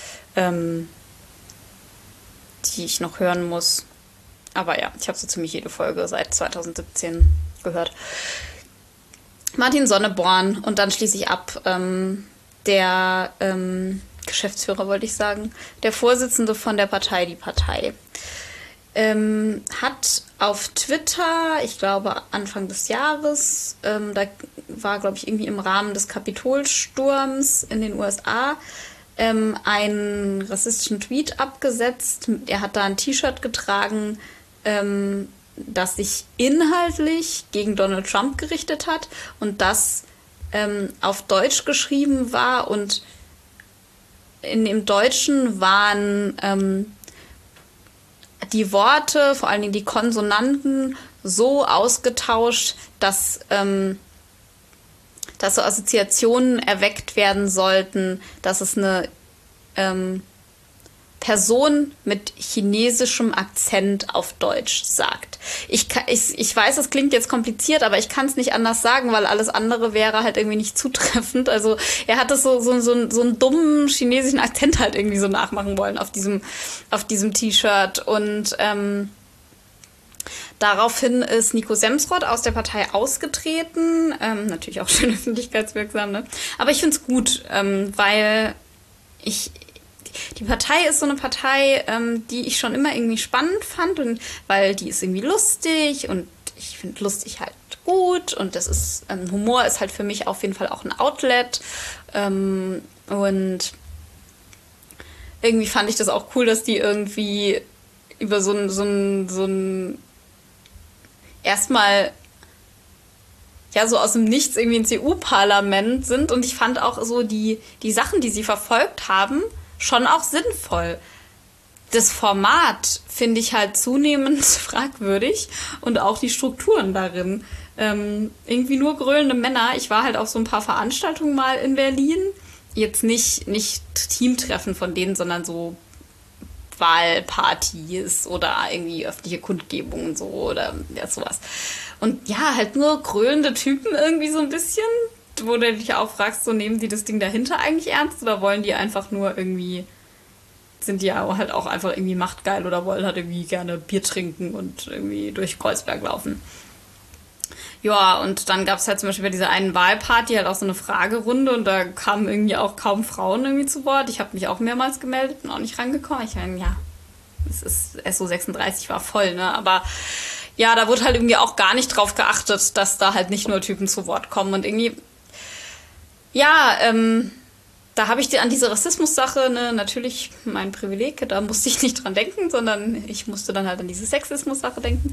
die ich noch hören muss. Aber ja, ich habe so ziemlich jede Folge seit 2017 gehört. Martin Sonneborn und dann schließe ich ab. Der Geschäftsführer, wollte ich sagen, der Vorsitzende von der Partei Die Partei, hat auf Twitter, ich glaube Anfang des Jahres, da war, glaube ich, irgendwie im Rahmen des Kapitolsturms in den USA, einen rassistischen Tweet abgesetzt. Er hat da ein T-Shirt getragen, das sich inhaltlich gegen Donald Trump gerichtet hat und das auf Deutsch geschrieben war und in dem Deutschen waren die Worte, vor allen Dingen die Konsonanten, so ausgetauscht, dass so Assoziationen erweckt werden sollten, dass es eine Person mit chinesischem Akzent auf Deutsch sagt. Ich weiß, es klingt jetzt kompliziert, aber ich kann es nicht anders sagen, weil alles andere wäre halt irgendwie nicht zutreffend. Also er hat das so einen dummen chinesischen Akzent halt irgendwie so nachmachen wollen auf diesem T-Shirt. Und daraufhin ist Nico Semsrott aus der Partei ausgetreten. Natürlich auch schön öffentlichkeitswirksam, ne? Aber ich finde es gut, weil die Partei ist so eine Partei, die ich schon immer irgendwie spannend fand und weil die ist irgendwie lustig und ich finde lustig halt gut und das ist, Humor ist halt für mich auf jeden Fall auch ein Outlet und irgendwie fand ich das auch cool, dass die irgendwie über so ein erstmal ja so aus dem Nichts irgendwie ins EU-Parlament sind und ich fand auch so die Sachen, die sie verfolgt haben, schon auch sinnvoll. Das Format finde ich halt zunehmend fragwürdig und auch die Strukturen darin. Irgendwie nur grölende Männer. Ich war halt auf so ein paar Veranstaltungen mal in Berlin. Jetzt nicht Teamtreffen von denen, sondern so Wahlpartys oder irgendwie öffentliche Kundgebungen so oder ja, sowas. Und ja, halt nur grölende Typen irgendwie so ein bisschen, wo du dich auch fragst, so nehmen die das Ding dahinter eigentlich ernst oder wollen die einfach nur irgendwie sind die ja halt auch einfach irgendwie machtgeil oder wollen halt irgendwie gerne Bier trinken und irgendwie durch Kreuzberg laufen. Ja, und dann gab es halt zum Beispiel bei dieser einen Wahlparty halt auch so eine Fragerunde und da kamen irgendwie auch kaum Frauen irgendwie zu Wort. Ich habe mich auch mehrmals gemeldet, bin auch nicht rangekommen. Ich meine, ja, es ist SO36 war voll, ne? Aber ja, da wurde halt irgendwie auch gar nicht drauf geachtet, dass da halt nicht nur Typen zu Wort kommen und irgendwie, ja, da habe ich an diese Rassismus-Sache, ne, natürlich mein Privileg, da musste ich nicht dran denken, sondern ich musste dann halt an diese Sexismus-Sache denken.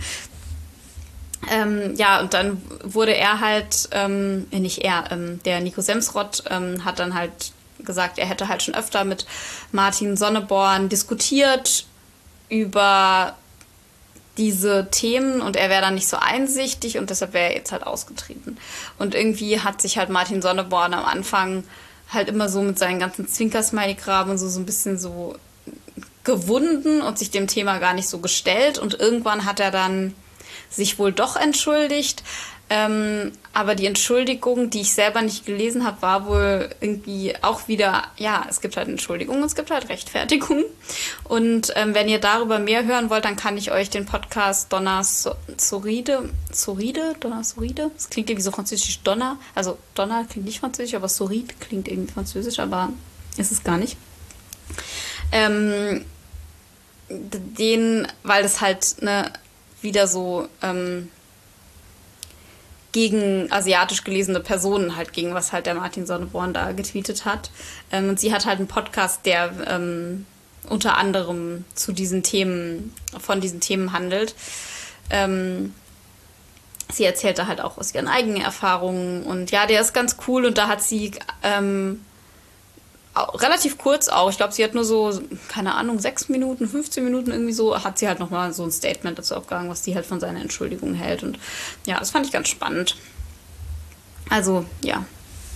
Ja, und dann wurde er halt, nicht er, der Nico Semsrott hat dann halt gesagt, er hätte halt schon öfter mit Martin Sonneborn diskutiert über diese Themen und er wäre dann nicht so einsichtig und deshalb wäre er jetzt halt ausgetreten. Und irgendwie hat sich halt Martin Sonneborn am Anfang halt immer so mit seinen ganzen Zwinker-Smiley-Graben und so ein bisschen so gewunden und sich dem Thema gar nicht so gestellt und irgendwann hat er dann sich wohl doch entschuldigt. Aber die Entschuldigung, die ich selber nicht gelesen habe, war wohl irgendwie auch wieder, ja, es gibt halt Entschuldigungen, es gibt halt Rechtfertigungen. Und wenn ihr darüber mehr hören wollt, dann kann ich euch den Podcast Donna Soride, das klingt irgendwie so französisch, Donna, also Donna klingt nicht französisch, aber Soride klingt irgendwie französisch, aber ist es gar nicht. Weil das halt wieder so gegen asiatisch gelesene Personen halt gegen was halt der Martin Sonneborn da getweetet hat. Und sie hat halt einen Podcast, der unter anderem von diesen Themen handelt. Sie erzählt da halt auch aus ihren eigenen Erfahrungen und ja, der ist ganz cool und da hat sie relativ kurz auch. Ich glaube, sie hat nur so, keine Ahnung, 6 Minuten, 15 Minuten irgendwie so, hat sie halt nochmal so ein Statement dazu aufgehangen, was sie halt von seiner Entschuldigung hält. Und ja, das fand ich ganz spannend. Also, ja.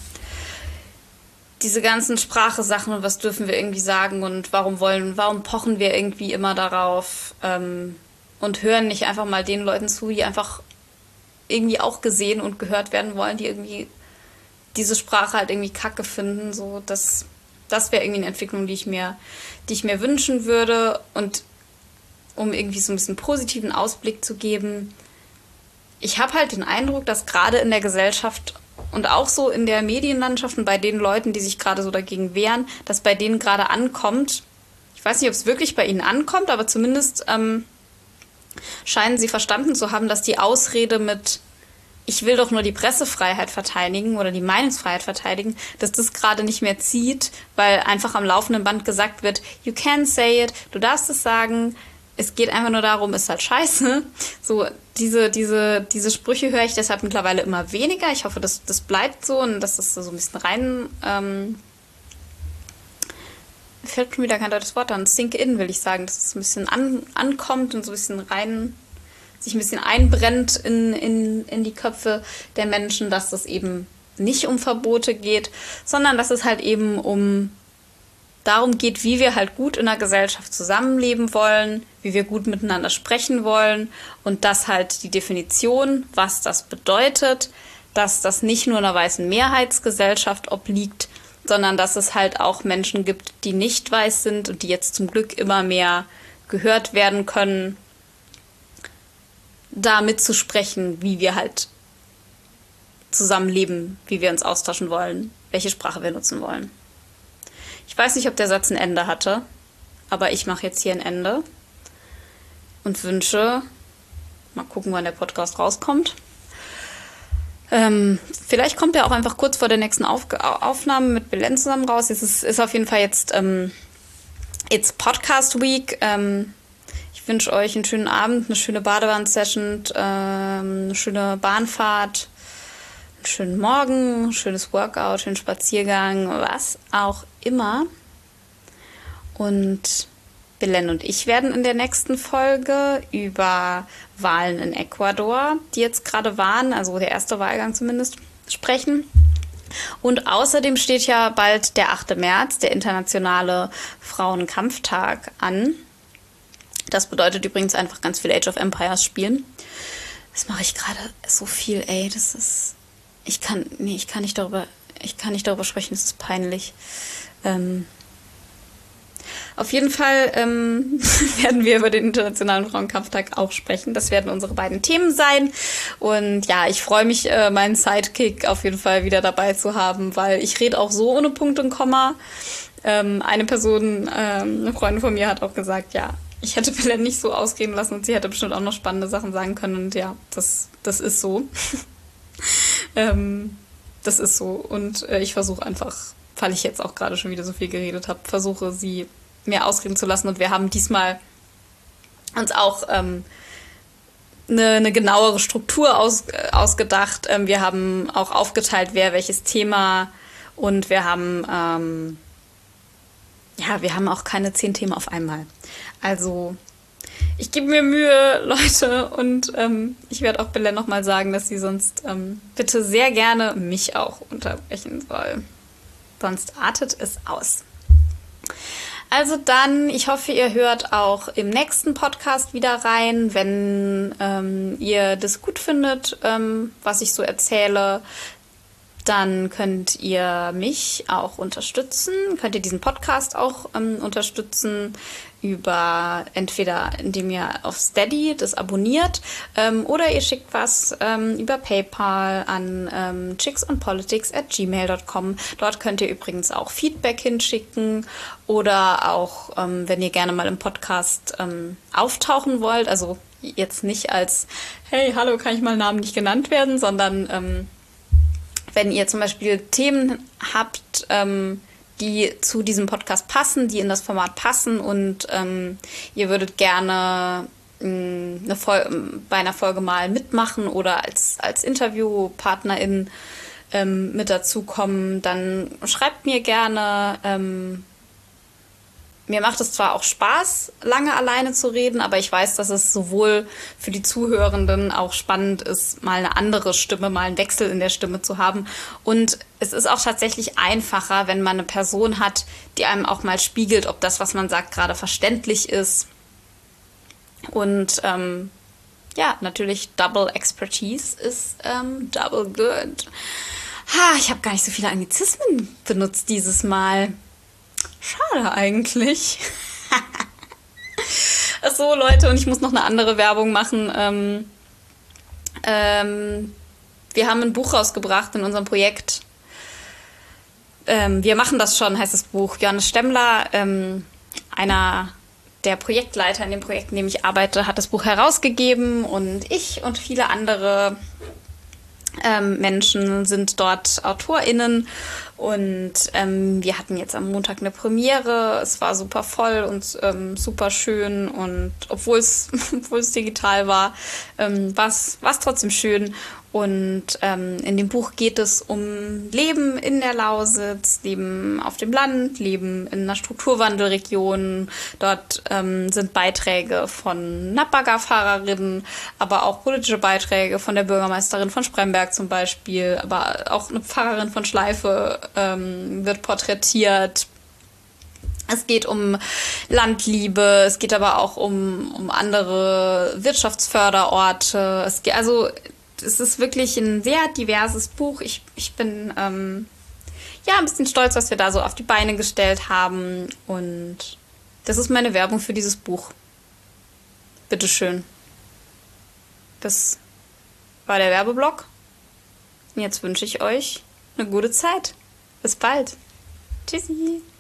Diese ganzen Sprache-Sachen und was dürfen wir irgendwie sagen und warum pochen wir irgendwie immer darauf und hören nicht einfach mal den Leuten zu, die einfach irgendwie auch gesehen und gehört werden wollen, die irgendwie diese Sprache halt irgendwie kacke finden, so, das wäre irgendwie eine Entwicklung, die ich mir wünschen würde. Und um irgendwie so ein bisschen positiven Ausblick zu geben, ich habe halt den Eindruck, dass gerade in der Gesellschaft und auch so in der Medienlandschaft und bei den Leuten, die sich gerade so dagegen wehren, dass bei denen gerade ankommt, ich weiß nicht, ob es wirklich bei ihnen ankommt, aber zumindest scheinen sie verstanden zu haben, dass die Ausrede mit ich will doch nur die Pressefreiheit verteidigen oder die Meinungsfreiheit verteidigen, dass das gerade nicht mehr zieht, weil einfach am laufenden Band gesagt wird, you can say it, du darfst es sagen, es geht einfach nur darum, ist halt scheiße. So, diese Sprüche höre ich deshalb mittlerweile immer weniger. Ich hoffe, das bleibt so und dass das so ein bisschen rein, fällt schon wieder kein deutsches Wort an, sink in, will ich sagen, dass es ein bisschen ankommt und so ein bisschen rein sich ein bisschen einbrennt in die Köpfe der Menschen, dass das eben nicht um Verbote geht, sondern dass es halt eben darum geht, wie wir halt gut in der Gesellschaft zusammenleben wollen, wie wir gut miteinander sprechen wollen und dass halt die Definition, was das bedeutet, dass das nicht nur einer weißen Mehrheitsgesellschaft obliegt, sondern dass es halt auch Menschen gibt, die nicht weiß sind und die jetzt zum Glück immer mehr gehört werden können, da mitzusprechen, wie wir halt zusammenleben, wie wir uns austauschen wollen, welche Sprache wir nutzen wollen. Ich weiß nicht, ob der Satz ein Ende hatte, aber ich mache jetzt hier ein Ende und wünsche, mal gucken, wann der Podcast rauskommt. Vielleicht kommt er auch einfach kurz vor der nächsten Aufnahme mit Belen zusammen raus. Es ist auf jeden Fall jetzt It's Podcast Week. Ich wünsche euch einen schönen Abend, eine schöne Badewanne-Session, eine schöne Bahnfahrt, einen schönen Morgen, ein schönes Workout, schönen Spaziergang, was auch immer. Und Belen und ich werden in der nächsten Folge über Wahlen in Ecuador, die jetzt gerade waren, also der erste Wahlgang zumindest, sprechen. Und außerdem steht ja bald der 8. März, der internationale Frauenkampftag, an. Das bedeutet übrigens einfach ganz viel Age of Empires spielen. Das mache ich gerade so viel, ey. Das ist. Ich kann nicht darüber sprechen, das ist peinlich. Auf jeden Fall werden wir über den Internationalen Frauenkampftag auch sprechen. Das werden unsere beiden Themen sein. Und ja, ich freue mich, meinen Sidekick auf jeden Fall wieder dabei zu haben, weil ich rede auch so ohne Punkt und Komma. Eine Person, eine Freundin von mir hat auch gesagt, ja, ich hätte Belen nicht so ausreden lassen und sie hätte bestimmt auch noch spannende Sachen sagen können. Und ja, das ist so. Das ist so. Und ich versuche einfach, weil ich jetzt auch gerade schon wieder so viel geredet habe, versuche sie mehr ausreden zu lassen. Und wir haben diesmal uns auch eine genauere Struktur ausgedacht. Wir haben auch aufgeteilt, wer welches Thema, und wir haben wir haben auch keine 10 Themen auf einmal. Also ich gebe mir Mühe, Leute, und ich werde auch Belen nochmal sagen, dass sie sonst bitte sehr gerne mich auch unterbrechen soll. Sonst artet es aus. Also dann, ich hoffe, ihr hört auch im nächsten Podcast wieder rein, wenn ihr das gut findet, was ich so erzähle. Dann könnt ihr mich auch unterstützen, könnt ihr diesen Podcast auch unterstützen über entweder indem ihr auf Steady das abonniert oder ihr schickt was über PayPal an chicksonpolitics@gmail.com. Dort könnt ihr übrigens auch Feedback hinschicken oder auch, wenn ihr gerne mal im Podcast auftauchen wollt, also jetzt nicht als hey, hallo, kann ich mal Namen nicht genannt werden, sondern wenn ihr zum Beispiel Themen habt, die zu diesem Podcast passen, die in das Format passen und ihr würdet gerne bei einer Folge mal mitmachen oder als Interviewpartnerin mit dazukommen, dann schreibt mir gerne. Mir macht es zwar auch Spaß, lange alleine zu reden, aber ich weiß, dass es sowohl für die Zuhörenden auch spannend ist, mal eine andere Stimme, mal einen Wechsel in der Stimme zu haben. Und es ist auch tatsächlich einfacher, wenn man eine Person hat, die einem auch mal spiegelt, ob das, was man sagt, gerade verständlich ist. Und natürlich Double Expertise ist double good. Ich habe gar nicht so viele Anglizismen benutzt dieses Mal. Schade eigentlich. Achso, Leute, und ich muss noch eine andere Werbung machen. Wir haben ein Buch rausgebracht in unserem Projekt. Wir machen das schon, heißt das Buch. Johannes Stemmler, einer der Projektleiter in dem Projekt, in dem ich arbeite, hat das Buch herausgegeben, und ich und viele andere Menschen sind dort AutorInnen, und wir hatten jetzt am Montag eine Premiere. Es war super voll und super schön, und obwohl es digital war, war es trotzdem schön. Und in dem Buch geht es um Leben in der Lausitz, Leben auf dem Land, Leben in einer Strukturwandelregion. Dort sind Beiträge von Nappaga-Fahrerinnen, aber auch politische Beiträge von der Bürgermeisterin von Spremberg zum Beispiel. Aber auch eine Pfarrerin von Schleife wird porträtiert. Es geht um Landliebe, es geht aber auch um andere Wirtschaftsförderorte. Es ist wirklich ein sehr diverses Buch. Ich bin ein bisschen stolz, was wir da so auf die Beine gestellt haben. Und das ist meine Werbung für dieses Buch. Bitteschön. Das war der Werbeblock. Und jetzt wünsche ich euch eine gute Zeit. Bis bald. Tschüssi.